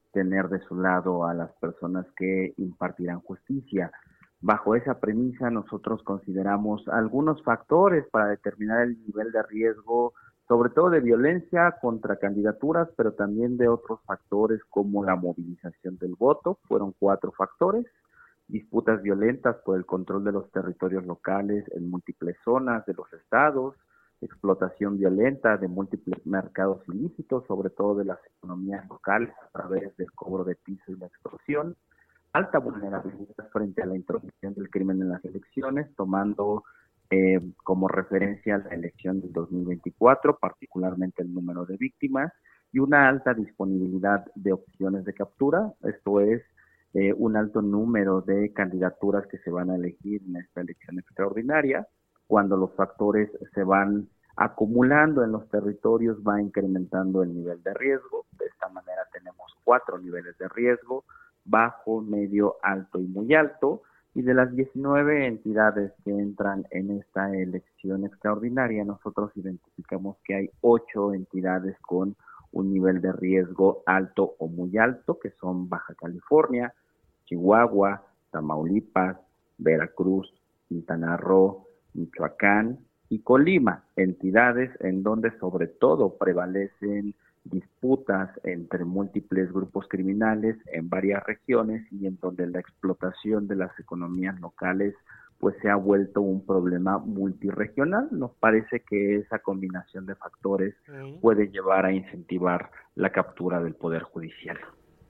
tener de su lado a las personas que impartirán justicia. Bajo esa premisa, nosotros consideramos algunos factores para determinar el nivel de riesgo, sobre todo de violencia contra candidaturas, pero también de otros factores como la movilización del voto. Fueron cuatro factores: disputas violentas por el control de los territorios locales en múltiples zonas de los estados, explotación violenta de múltiples mercados ilícitos, sobre todo de las economías locales a través del cobro de piso y la extorsión, alta vulnerabilidad frente a la intromisión del crimen en las elecciones, tomando eh, como referencia la elección del dos mil veinticuatro, particularmente el número de víctimas, y una alta disponibilidad de opciones de captura, esto es, eh, un alto número de candidaturas que se van a elegir en esta elección extraordinaria. Cuando los factores se van acumulando en los territorios, va incrementando el nivel de riesgo. De esta manera tenemos cuatro niveles de riesgo: bajo, medio, alto y muy alto. Y de las diecinueve entidades que entran en esta elección extraordinaria, nosotros identificamos que hay ocho entidades con un nivel de riesgo alto o muy alto, que son Baja California, Chihuahua, Tamaulipas, Veracruz, Quintana Roo, Michoacán y Colima, entidades en donde sobre todo prevalecen disputas entre múltiples grupos criminales en varias regiones y en donde la explotación de las economías locales pues se ha vuelto un problema multirregional. Nos parece que esa combinación de factores puede llevar a incentivar la captura del Poder Judicial.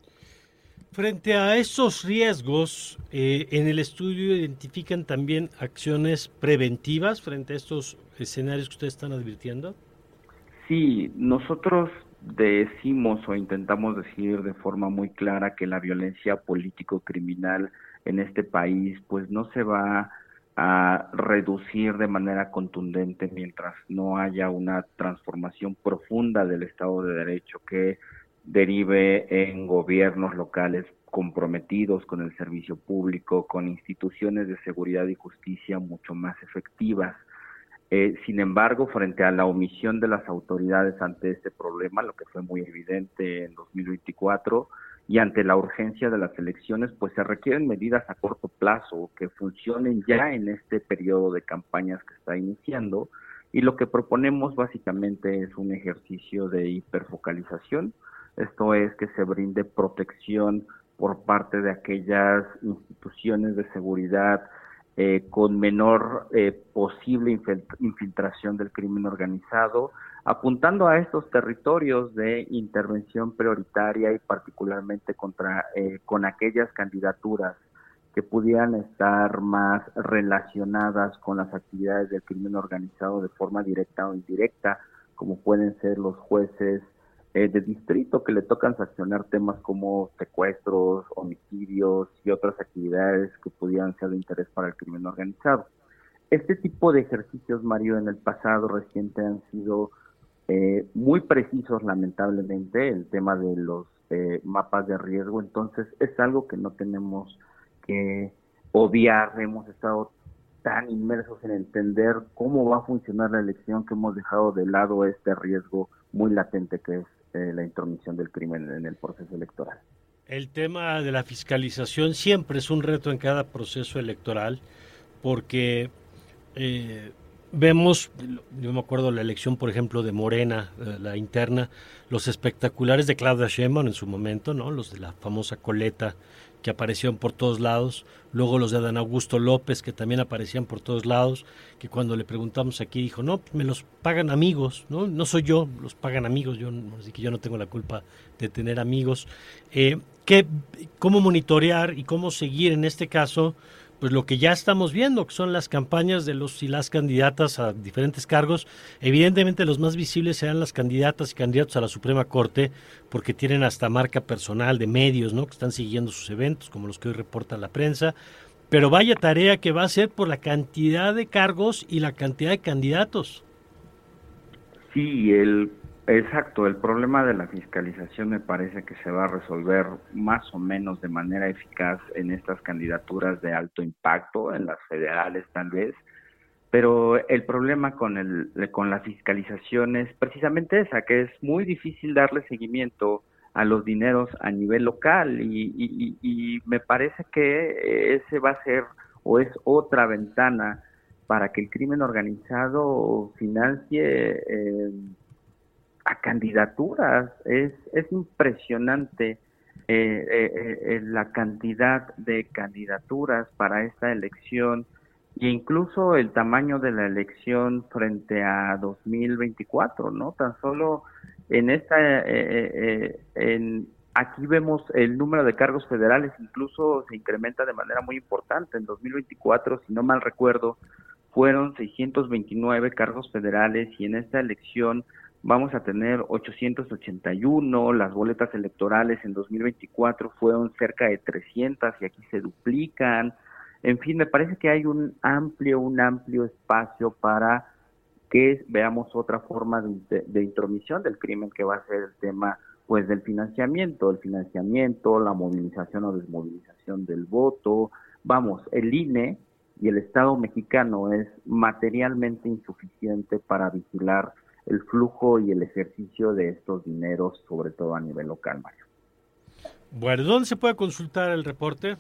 Frente a esos riesgos, eh, en el estudio identifican también acciones preventivas frente a estos escenarios que ustedes están advirtiendo. Sí, nosotros decimos o intentamos decir de forma muy clara que la violencia político-criminal en este país pues no se va a reducir de manera contundente mientras no haya una transformación profunda del Estado de Derecho que derive en gobiernos locales comprometidos con el servicio público, con instituciones de seguridad y justicia mucho más efectivas. Eh, sin embargo, frente a la omisión de las autoridades ante este problema, lo que fue muy evidente en dos mil veinticuatro, y ante la urgencia de las elecciones, pues se requieren medidas a corto plazo que funcionen ya en este periodo de campañas que está iniciando, y lo que proponemos básicamente es un ejercicio de hiperfocalización. Esto es que se brinde protección por parte de aquellas instituciones de seguridad eh, con menor eh, posible infiltración del crimen organizado, apuntando a estos territorios de intervención prioritaria y particularmente contra eh, con aquellas candidaturas que pudieran estar más relacionadas con las actividades del crimen organizado de forma directa o indirecta, como pueden ser los jueces Eh, de distrito que le tocan sancionar temas como secuestros, homicidios y otras actividades que pudieran ser de interés para el crimen organizado. Este tipo de ejercicios, Mario, en el pasado reciente han sido eh, muy precisos, lamentablemente, el tema de los eh, mapas de riesgo, entonces es algo que no tenemos que obviar. Hemos estado tan inmersos en entender cómo va a funcionar la elección que hemos dejado de lado este riesgo muy latente que es Eh, la intromisión del crimen en el proceso electoral. El tema de la fiscalización siempre es un reto en cada proceso electoral porque eh, vemos, yo me acuerdo la elección, por ejemplo, de Morena, eh, la interna, los espectaculares de Claudia Sheinbaum en su momento, ¿no? Los de la famosa coleta que aparecieron por todos lados, luego los de Adán Augusto López que también aparecían por todos lados, que cuando le preguntamos aquí dijo, no, me los pagan amigos, no, no soy yo, los pagan amigos, yo, así que yo no tengo la culpa de tener amigos. Eh, ¿qué, ¿Cómo monitorear y cómo seguir en este caso pues lo que ya estamos viendo, que son las campañas de los y las candidatas a diferentes cargos? Evidentemente los más visibles serán las candidatas y candidatos a la Suprema Corte, porque tienen hasta marca personal de medios, ¿no?, que están siguiendo sus eventos, como los que hoy reporta la prensa, pero vaya tarea que va a ser por la cantidad de cargos y la cantidad de candidatos. Sí, el exacto, el problema de la fiscalización me parece que se va a resolver más o menos de manera eficaz en estas candidaturas de alto impacto, en las federales tal vez, pero el problema con el con la fiscalización es precisamente esa, que es muy difícil darle seguimiento a los dineros a nivel local y, y, y me parece que ese va a ser o es otra ventana para que el crimen organizado financie eh, a candidaturas. Es, es impresionante eh, eh, eh, la cantidad de candidaturas para esta elección e incluso el tamaño de la elección frente a dos mil veinticuatro, ¿no? Tan solo en esta, eh, eh, en, aquí vemos el número de cargos federales, incluso se incrementa de manera muy importante. En dos mil veinticuatro, si no mal recuerdo, fueron seiscientos veintinueve cargos federales y en esta elección vamos a tener ochocientos ochenta y uno, las boletas electorales en dos mil veinticuatro fueron cerca de trescientas y aquí se duplican. En fin, me parece que hay un amplio, un amplio espacio para que veamos otra forma de, de intromisión del crimen, que va a ser el tema pues del financiamiento, el financiamiento, la movilización o desmovilización del voto. Vamos, el I N E y el Estado mexicano es materialmente insuficiente para vigilar el flujo y el ejercicio de estos dineros, sobre todo a nivel local, Mario. Bueno, ¿dónde se puede consultar el reporte?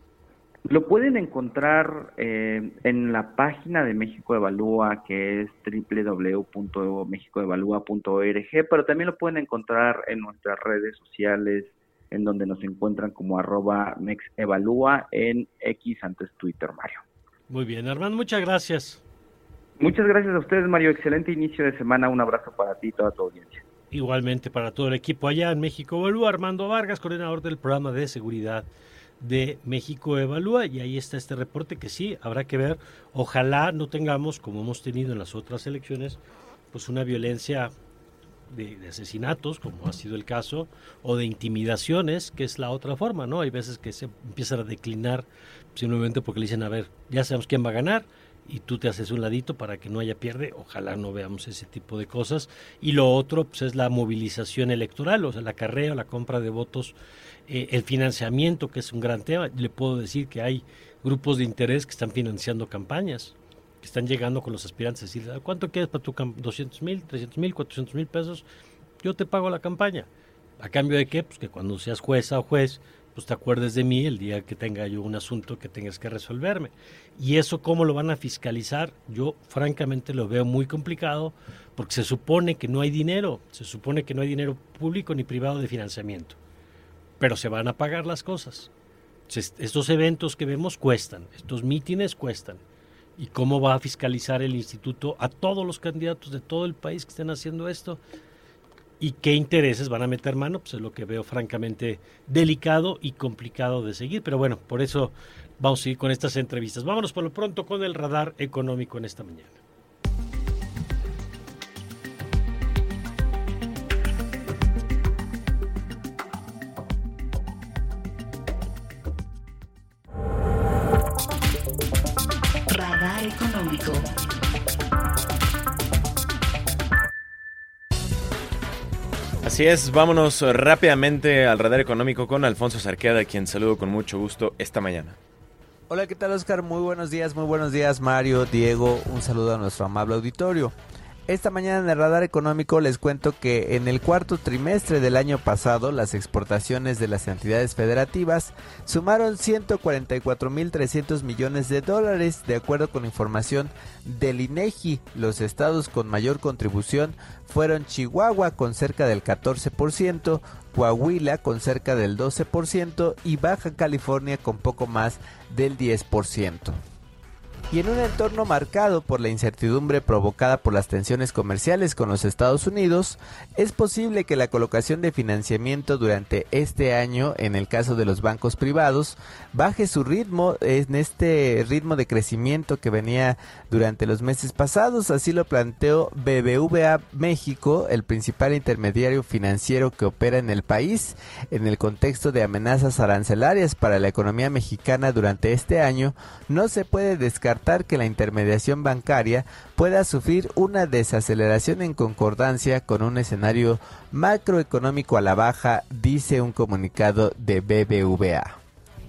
Lo pueden encontrar eh, en la página de México Evalúa, que es doble u doble u doble u punto mexico evalúa punto org, pero también lo pueden encontrar en nuestras redes sociales, en donde nos encuentran como arroba mexevalúa en X, antes Twitter, Mario. Muy bien, Armando, muchas gracias. Muchas gracias a ustedes, Mario. Excelente inicio de semana. Un abrazo para ti y toda tu audiencia. Igualmente para todo el equipo allá en México Evalúa. Armando Vargas, coordinador del programa de seguridad de México Evalúa, y ahí está este reporte que sí, habrá que ver. Ojalá no tengamos, como hemos tenido en las otras elecciones, pues una violencia de, de asesinatos, como ha sido el caso, o de intimidaciones, que es la otra forma, ¿no? Hay veces que se empiezan a declinar simplemente porque le dicen, a ver, ya sabemos quién va a ganar, y tú te haces un ladito para que no haya pierde. Ojalá no veamos ese tipo de cosas. Y lo otro pues es la movilización electoral, o sea, la acarreo, la compra de votos, eh, el financiamiento, que es un gran tema. Le puedo decir que hay grupos de interés que están financiando campañas, que están llegando con los aspirantes a decir, ¿cuánto quieres para tu campaña? doscientos mil, trescientos mil, cuatrocientos mil pesos, yo te pago la campaña. ¿A cambio de qué? Pues que cuando seas jueza o juez, pues te acuerdes de mí el día que tenga yo un asunto que tengas que resolverme. Y eso, ¿cómo lo van a fiscalizar? Yo francamente lo veo muy complicado, porque se supone que no hay dinero, se supone que no hay dinero público ni privado de financiamiento, pero se van a pagar las cosas. Estos eventos que vemos cuestan, estos mítines cuestan. ¿Y cómo va a fiscalizar el instituto a todos los candidatos de todo el país que estén haciendo esto? ¿Y qué intereses van a meter mano? Pues es lo que veo francamente delicado y complicado de seguir. Pero bueno, por eso vamos a seguir con estas entrevistas. Vámonos por lo pronto con el radar económico en esta mañana. Radar económico. Así es, vámonos rápidamente al radar económico con Alfonso Sarqueda, a quien saludo con mucho gusto esta mañana. Hola, ¿qué tal, Oscar? Muy buenos días, muy buenos días, Mario, Diego, un saludo a nuestro amable auditorio. Esta mañana en el radar económico les cuento que en el cuarto trimestre del año pasado las exportaciones de las entidades federativas sumaron ciento cuarenta y cuatro mil trescientos millones de dólares, de acuerdo con información del INEGI. Los estados con mayor contribución fueron Chihuahua con cerca del catorce por ciento, Coahuila con cerca del doce por ciento y Baja California con poco más del diez por ciento. Y en un entorno marcado por la incertidumbre provocada por las tensiones comerciales con los Estados Unidos, es posible que la colocación de financiamiento durante este año, en el caso de los bancos privados, baje su ritmo en este ritmo de crecimiento que venía durante los meses pasados. Así lo planteó B B V A México, el principal intermediario financiero que opera en el país, en el contexto de amenazas arancelarias para la economía mexicana durante este año. No se puede descartar que la intermediación bancaria pueda sufrir una desaceleración en concordancia con un escenario macroeconómico a la baja, dice un comunicado de B B V A.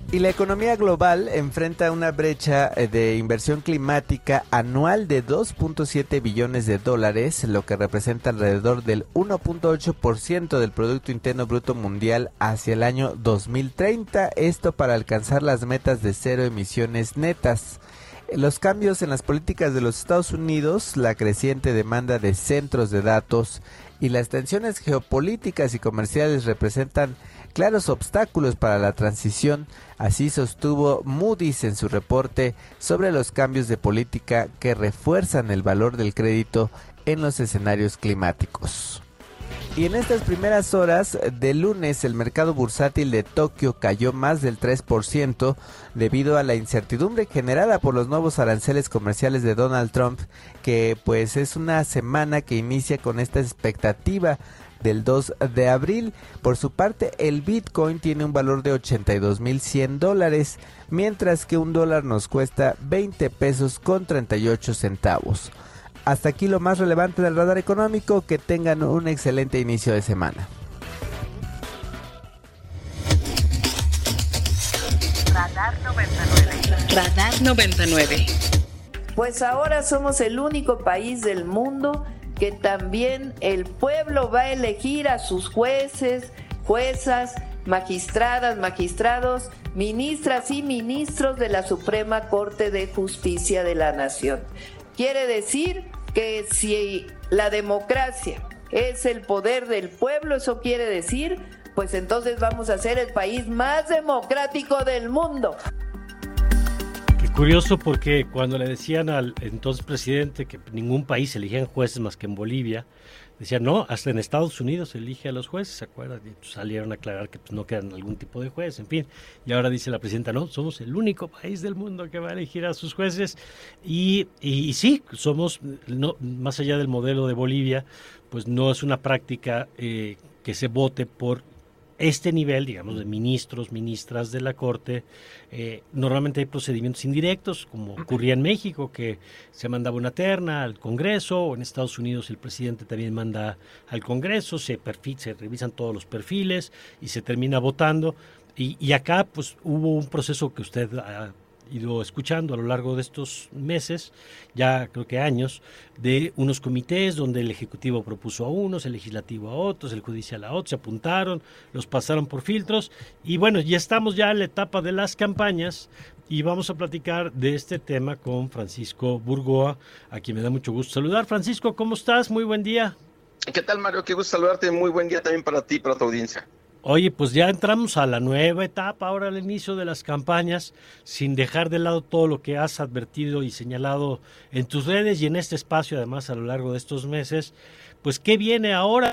Y la economía global enfrenta una brecha de inversión climática anual de dos punto siete billones de dólares, lo que representa alrededor del uno punto ocho por ciento del Producto Interno Bruto Mundial hacia el año dos mil treinta, esto para alcanzar las metas de cero emisiones netas. Los cambios en las políticas de los Estados Unidos, la creciente demanda de centros de datos y las tensiones geopolíticas y comerciales representan claros obstáculos para la transición, así sostuvo Moody's en su reporte sobre los cambios de política que refuerzan el valor del crédito en los escenarios climáticos. Y en estas primeras horas de lunes el mercado bursátil de Tokio cayó más del tres por ciento debido a la incertidumbre generada por los nuevos aranceles comerciales de Donald Trump, que pues es una semana que inicia con esta expectativa del dos de abril. Por su parte, el Bitcoin tiene un valor de ochenta y dos mil cien dólares, mientras que un dólar nos cuesta veinte pesos con treinta y ocho centavos. Hasta aquí lo más relevante del radar económico. Que tengan un excelente inicio de semana. Radar noventa y nueve. Radar noventa y nueve. Pues ahora somos el único país del mundo que también el pueblo va a elegir a sus jueces, juezas, magistradas, magistrados, ministras y ministros de la Suprema Corte de Justicia de la Nación. Quiere decir que si la democracia es el poder del pueblo, eso quiere decir, pues entonces vamos a ser el país más democrático del mundo. Qué curioso, porque cuando le decían al entonces presidente que ningún país elegía jueces más que en Bolivia, decían no, hasta en Estados Unidos se elige a los jueces, ¿se acuerdan? Y pues salieron a aclarar que pues, no quedan algún tipo de juez, en fin. Y ahora dice la presidenta, no, somos el único país del mundo que va a elegir a sus jueces. Y, y, y sí, somos, no, más allá del modelo de Bolivia, pues no es una práctica eh, que se vote por este nivel, digamos, de ministros, ministras de la Corte. Eh, normalmente hay procedimientos indirectos, como ocurría en México, que se mandaba una terna al Congreso, o en Estados Unidos el presidente también manda al Congreso, se, perfil, se revisan todos los perfiles y se termina votando. Y, y acá pues hubo un proceso que usted ha ido escuchando a lo largo de estos meses, ya creo que años, de unos comités donde el Ejecutivo propuso a unos, el Legislativo a otros, el Judicial a otros, se apuntaron, los pasaron por filtros, y bueno, ya estamos ya en la etapa de las campañas, y vamos a platicar de este tema con Francisco Burgoa, a quien me da mucho gusto saludar. Francisco, ¿cómo estás? Muy buen día. ¿Qué tal, Mario? Qué gusto saludarte, muy buen día también para ti y para tu audiencia. Oye, pues ya entramos a la nueva etapa, ahora al inicio de las campañas, sin dejar de lado todo lo que has advertido y señalado en tus redes y en este espacio, además, a lo largo de estos meses. Pues, ¿qué viene ahora?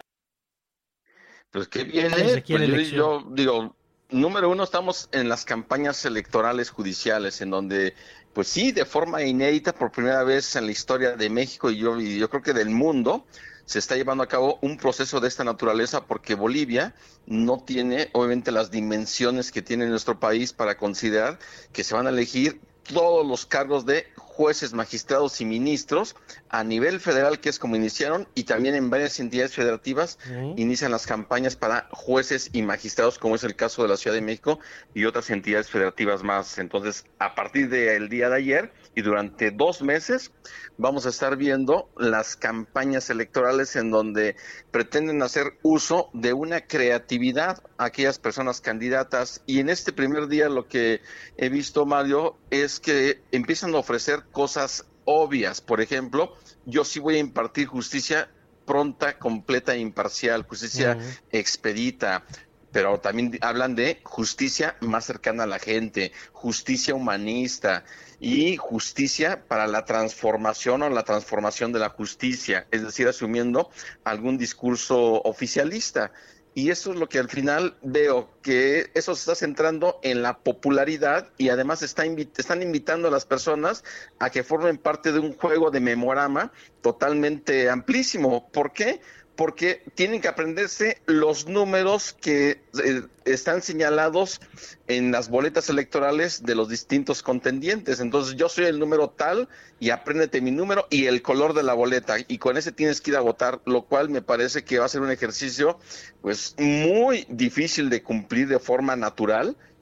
Pues, ¿qué viene? Pues yo, yo digo, número uno, estamos en las campañas electorales judiciales, en donde, pues sí, de forma inédita, por primera vez en la historia de México y yo, y yo creo que del mundo, se está llevando a cabo un proceso de esta naturaleza, porque Bolivia no tiene, obviamente, las dimensiones que tiene nuestro país para considerar que se van a elegir todos los cargos de jueces, magistrados y ministros a nivel federal, que es como iniciaron, y también en varias entidades federativas uh-huh. inician las campañas para jueces y magistrados, como es el caso de la Ciudad de México y otras entidades federativas más. Entonces, a partir del día de ayer y durante dos meses, vamos a estar viendo las campañas electorales en donde pretenden hacer uso de una creatividad a aquellas personas candidatas. Y en este primer día lo que he visto, Mario, es que empiezan a ofrecer cosas obvias. Por ejemplo, yo sí voy a impartir justicia pronta, completa e imparcial, justicia uh-huh. expedita. Pero también hablan de justicia más cercana a la gente, justicia humanista y justicia para la transformación o la transformación de la justicia, es decir, asumiendo algún discurso oficialista. Y eso es lo que al final veo, que eso se está centrando en la popularidad, y además está invi- están invitando a las personas a que formen parte de un juego de memorama totalmente amplísimo. ¿Por qué? Porque tienen que aprenderse los números que eh, están señalados en las boletas electorales de los distintos contendientes. Entonces, yo soy el número tal y apréndete mi número y el color de la boleta, y con ese tienes que ir a votar, lo cual me parece que va a ser un ejercicio pues muy difícil de cumplir de forma natural,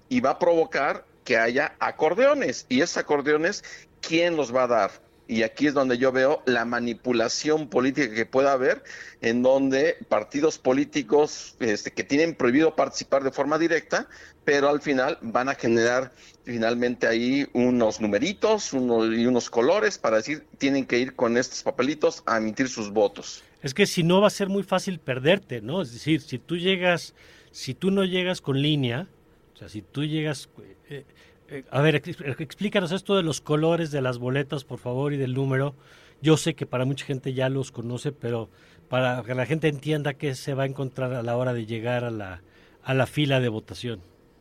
y va a provocar que haya acordeones. Y esos acordeones, ¿quién los va a dar? Y aquí es donde yo veo la manipulación política que pueda haber, en donde partidos políticos este, que tienen prohibido participar de forma directa, pero al final van a generar finalmente ahí unos numeritos unos, y unos colores para decir, tienen que ir con estos papelitos a emitir sus votos. Es que si no va a ser muy fácil perderte, ¿no? Es decir, si tú llegas, si tú no llegas con línea, o sea, si tú llegas... Eh, eh, a ver, explícanos esto de los colores de las boletas, por favor, y del número. Yo sé que para mucha gente ya los conoce, pero para que la gente entienda qué se va a encontrar a la hora de llegar a la, a la fila de votación.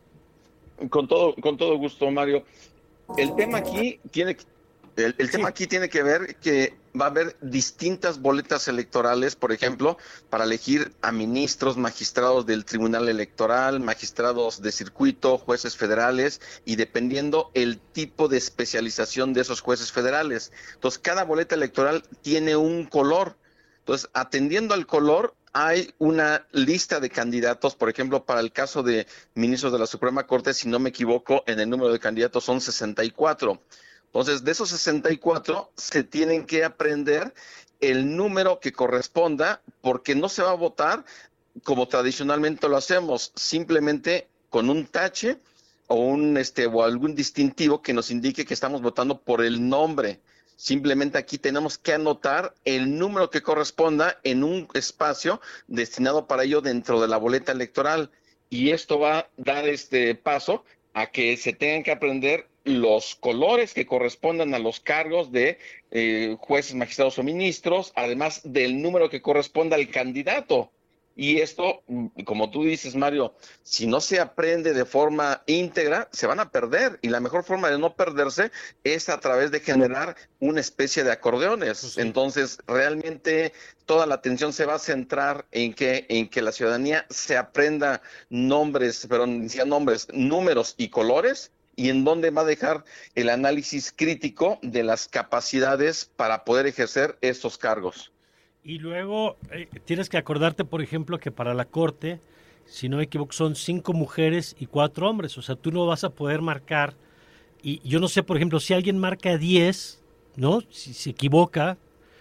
Con todo, con todo gusto, Mario. El tema aquí tiene que El, el sí. tema aquí tiene que ver que va a haber distintas boletas electorales, por ejemplo, para elegir a ministros, magistrados del Tribunal Electoral, magistrados de circuito, jueces federales, y dependiendo el tipo de especialización de esos jueces federales. Entonces, cada boleta electoral tiene un color. Entonces, atendiendo al color, hay una lista de candidatos, por ejemplo, para el caso de ministros de la Suprema Corte, si no me equivoco, en el número de candidatos son sesenta y cuatro. Entonces, de esos sesenta y cuatro se tienen que aprender el número que corresponda, porque no se va a votar como tradicionalmente lo hacemos, simplemente con un tache o un este o algún distintivo que nos indique que estamos votando por el nombre. Simplemente aquí tenemos que anotar el número que corresponda en un espacio destinado para ello dentro de la boleta electoral. Y esto va a dar este paso a que se tengan que aprender los colores que correspondan a los cargos de eh, jueces, magistrados o ministros, además del número que corresponda al candidato. Y esto, como tú dices, Mario, si no se aprende de forma íntegra, se van a perder. Y la mejor forma de no perderse es a través de generar una especie de acordeones. Sí. Entonces, realmente toda la atención se va a centrar en que, en que la ciudadanía se aprenda nombres, pero ni siquiera nombres, números y colores, y en dónde va a dejar el análisis crítico de las capacidades para poder ejercer estos cargos. Y luego eh, tienes que acordarte, por ejemplo, que para la Corte, si no me equivoco, son cinco mujeres y cuatro hombres. O sea, tú no vas a poder marcar. Y yo no sé, por ejemplo, si alguien marca diez, ¿no? Si se equivoca,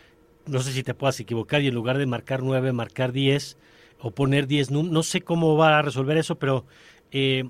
no sé si te puedas equivocar y en lugar de marcar nueve, marcar diez o poner diez. No, no sé cómo va a resolver eso, pero eh,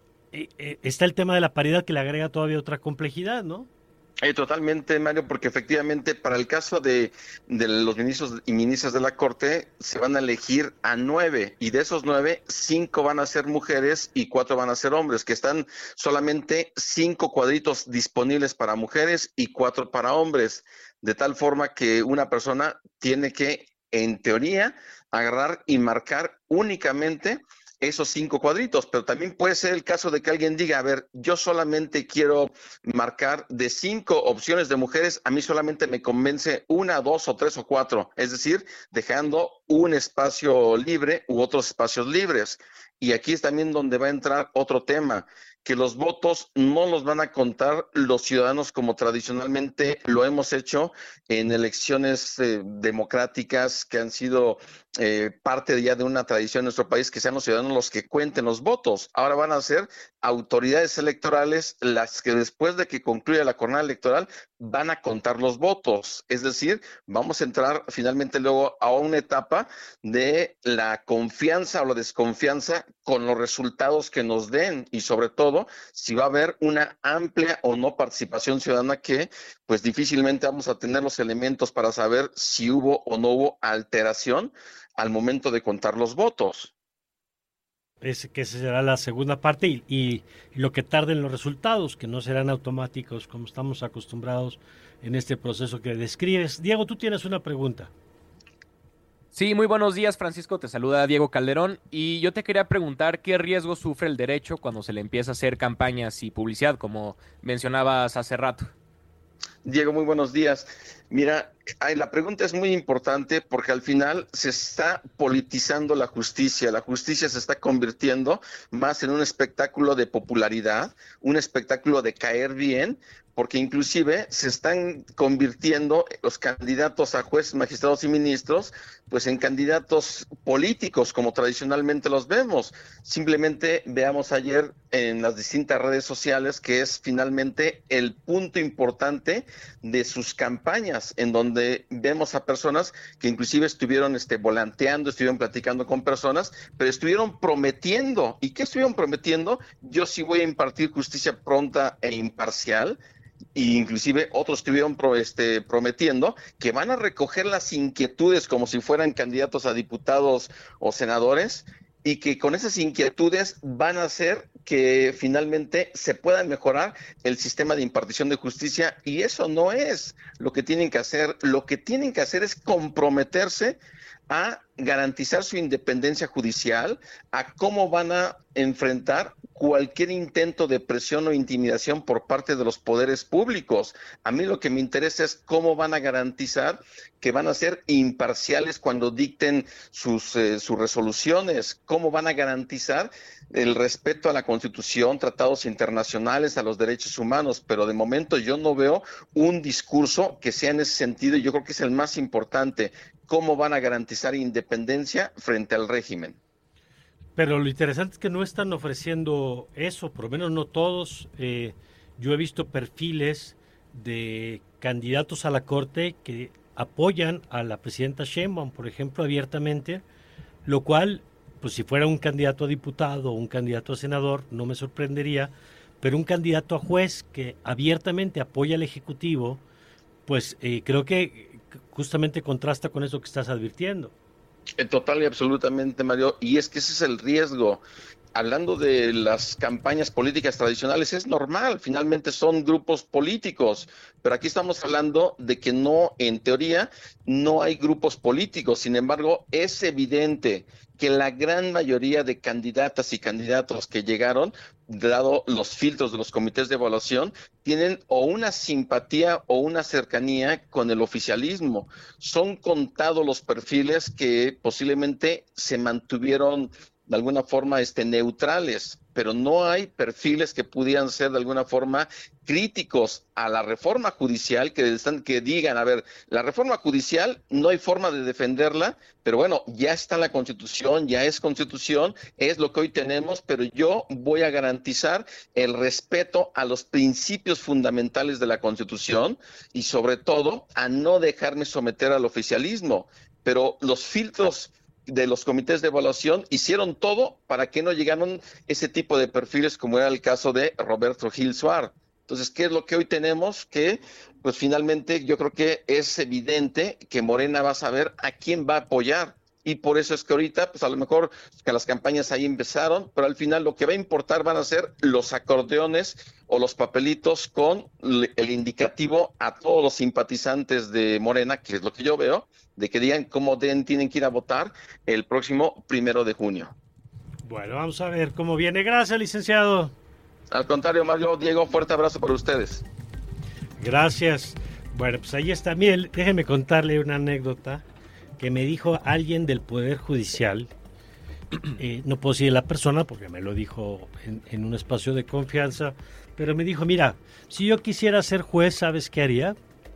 eh, está el tema de la paridad que le agrega todavía otra complejidad, ¿no? Eh, totalmente, Mario, porque efectivamente para el caso de, de los ministros y ministras de la Corte se van a elegir a nueve, y de esos nueve, cinco van a ser mujeres y cuatro van a ser hombres, que están solamente cinco cuadritos disponibles para mujeres y cuatro para hombres, de tal forma que una persona tiene que, en teoría, agarrar y marcar únicamente esos cinco cuadritos, pero también puede ser el caso de que alguien diga, a ver, yo solamente quiero marcar de cinco opciones de mujeres, a mí solamente me convence una, dos o tres o cuatro, es decir, dejando un espacio libre u otros espacios libres. Y aquí es también donde va a entrar otro tema, que los votos no los van a contar los ciudadanos como tradicionalmente lo hemos hecho en elecciones eh, democráticas que han sido eh, parte ya de una tradición en nuestro país, que sean los ciudadanos los que cuenten los votos. Ahora van a ser autoridades electorales las que después de que concluya la jornada electoral van a contar los votos. Es decir, vamos a entrar finalmente luego a una etapa de la confianza o la desconfianza con los resultados que nos den, y sobre todo si va a haber una amplia o no participación ciudadana, que pues difícilmente vamos a tener los elementos para saber si hubo o no hubo alteración al momento de contar los votos. Es que esa será la segunda parte y, y, y lo que tarden los resultados, que no serán automáticos como estamos acostumbrados en este proceso que describes. Diego, tú tienes una pregunta. Sí, muy buenos días, Francisco, te saluda Diego Calderón, y yo te quería preguntar qué riesgo sufre el derecho cuando se le empieza a hacer campañas y publicidad, como mencionabas hace rato. Diego, muy buenos días. Mira, la pregunta es muy importante porque al final se está politizando la justicia. La justicia se está convirtiendo más en un espectáculo de popularidad, un espectáculo de caer bien, porque inclusive se están convirtiendo los candidatos a jueces, magistrados y ministros, pues en candidatos políticos, como tradicionalmente los vemos. Simplemente veamos ayer en las distintas redes sociales que es finalmente el punto importante de sus campañas, en donde vemos a personas que inclusive estuvieron este, volanteando, estuvieron platicando con personas, pero estuvieron prometiendo. ¿Y qué estuvieron prometiendo? Yo sí voy a impartir justicia pronta e imparcial. Y inclusive otros estuvieron pro, este, prometiendo que van a recoger las inquietudes como si fueran candidatos a diputados o senadores, y que con esas inquietudes van a hacer que finalmente se pueda mejorar el sistema de impartición de justicia, y eso no es lo que tienen que hacer. Lo que tienen que hacer es comprometerse a garantizar su independencia judicial, a cómo van a enfrentar cualquier intento de presión o intimidación por parte de los poderes públicos. A mí lo que me interesa es cómo van a garantizar que van a ser imparciales cuando dicten sus, eh, sus resoluciones, cómo van a garantizar el respeto a la Constitución, tratados internacionales, a los derechos humanos, pero de momento yo no veo un discurso que sea en ese sentido, y yo creo que es el más importante. ¿Cómo van a garantizar independencia frente al régimen? Pero lo interesante es que no están ofreciendo eso, por lo menos no todos. Eh, yo he visto perfiles de candidatos a la Corte que apoyan a la presidenta Sheinbaum, por ejemplo, abiertamente, lo cual, pues si fuera un candidato a diputado o un candidato a senador, no me sorprendería, pero un candidato a juez que abiertamente apoya al Ejecutivo, pues eh, creo que justamente contrasta con eso que estás advirtiendo. Total y absolutamente, Mario, y es que ese es el riesgo. Hablando de las campañas políticas tradicionales, es normal, finalmente son grupos políticos, pero aquí estamos hablando de que no, en teoría, no hay grupos políticos. Sin embargo, es evidente que la gran mayoría de candidatas y candidatos que llegaron, dado los filtros de los comités de evaluación, tienen o una simpatía o una cercanía con el oficialismo. Son contados los perfiles que posiblemente se mantuvieron de alguna forma este, neutrales, pero no hay perfiles que pudieran ser de alguna forma críticos a la reforma judicial, que, están, que digan, a ver, la reforma judicial no hay forma de defenderla, pero bueno, ya está la Constitución, ya es Constitución, es lo que hoy tenemos, pero yo voy a garantizar el respeto a los principios fundamentales de la Constitución y sobre todo a no dejarme someter al oficialismo. Pero los filtros de los comités de evaluación hicieron todo para que no llegaran ese tipo de perfiles, como era el caso de Roberto Gil Suar. Entonces, ¿qué es lo que hoy tenemos? Que, pues finalmente, yo creo que es evidente que Morena va a saber a quién va a apoyar. Y por eso es que ahorita, pues a lo mejor que las campañas ahí empezaron, pero al final lo que va a importar van a ser los acordeones o los papelitos con el indicativo a todos los simpatizantes de Morena, que es lo que yo veo, de que digan cómo den, tienen que ir a votar el próximo primero de junio. Bueno, vamos a ver cómo viene. Gracias, licenciado. Al contrario, Mario, Diego, fuerte abrazo para ustedes. Gracias. Bueno, pues ahí está. Mire, déjeme contarle una anécdota que me dijo alguien del Poder Judicial. Eh, no puedo decir la persona porque me lo dijo en, en un espacio de confianza, pero me dijo, mira, si yo quisiera ser juez, ¿sabes qué haría?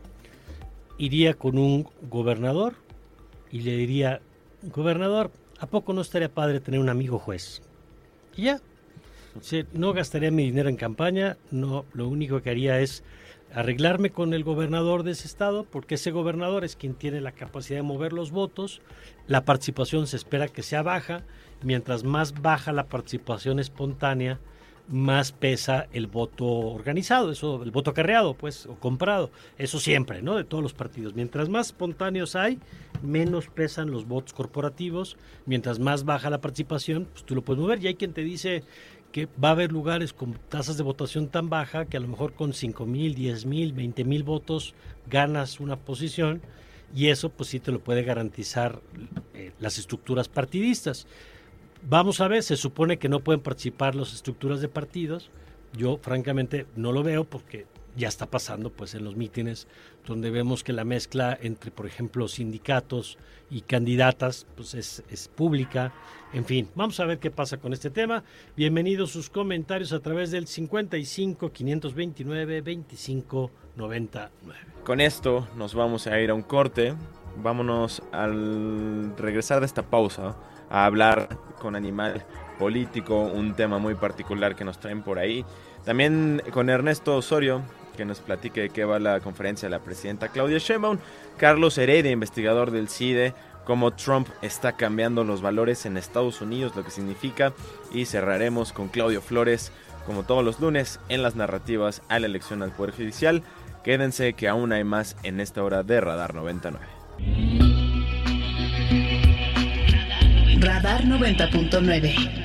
Iría con un gobernador y le diría, gobernador, ¿a poco no estaría padre tener un amigo juez? Y ya, o sea, no gastaría mi dinero en campaña, no, lo único que haría es arreglarme con el gobernador de ese estado, porque ese gobernador es quien tiene la capacidad de mover los votos, la participación se espera que sea baja, mientras más baja la participación espontánea, más pesa el voto organizado, eso, el voto acarreado, pues, o comprado, eso siempre, ¿no? De todos los partidos. Mientras más espontáneos hay, menos pesan los votos corporativos, mientras más baja la participación, pues tú lo puedes mover, y hay quien te dice que va a haber lugares con tasas de votación tan baja que a lo mejor con cinco mil, diez mil, veinte mil votos ganas una posición, y eso pues sí te lo puede garantizar eh, las estructuras partidistas. Vamos a ver, se supone que no pueden participar las estructuras de partidos. Yo francamente no lo veo porque ya está pasando pues en los mítines, donde vemos que la mezcla entre, por ejemplo, sindicatos y candidatas pues es, es pública. En fin, vamos a ver qué pasa con este tema. Bienvenidos sus comentarios a través del cincuenta y cinco, quinientos veintinueve, veinticinco, noventa y nueve. Con esto nos vamos a ir a un corte. Vámonos al regresar de esta pausa a hablar con Animal Político, un tema muy particular que nos traen por ahí. También con Ernesto Osorio, que nos platique de qué va la conferencia de la presidenta Claudia Sheinbaum. Carlos Heredia, investigador del C I D E, cómo Trump está cambiando los valores en Estados Unidos, lo que significa. Y cerraremos con Claudio Flores, como todos los lunes, en las narrativas a la elección al Poder Judicial. Quédense que aún hay más en esta hora de Radar noventa y nueve. Radar noventa punto nueve.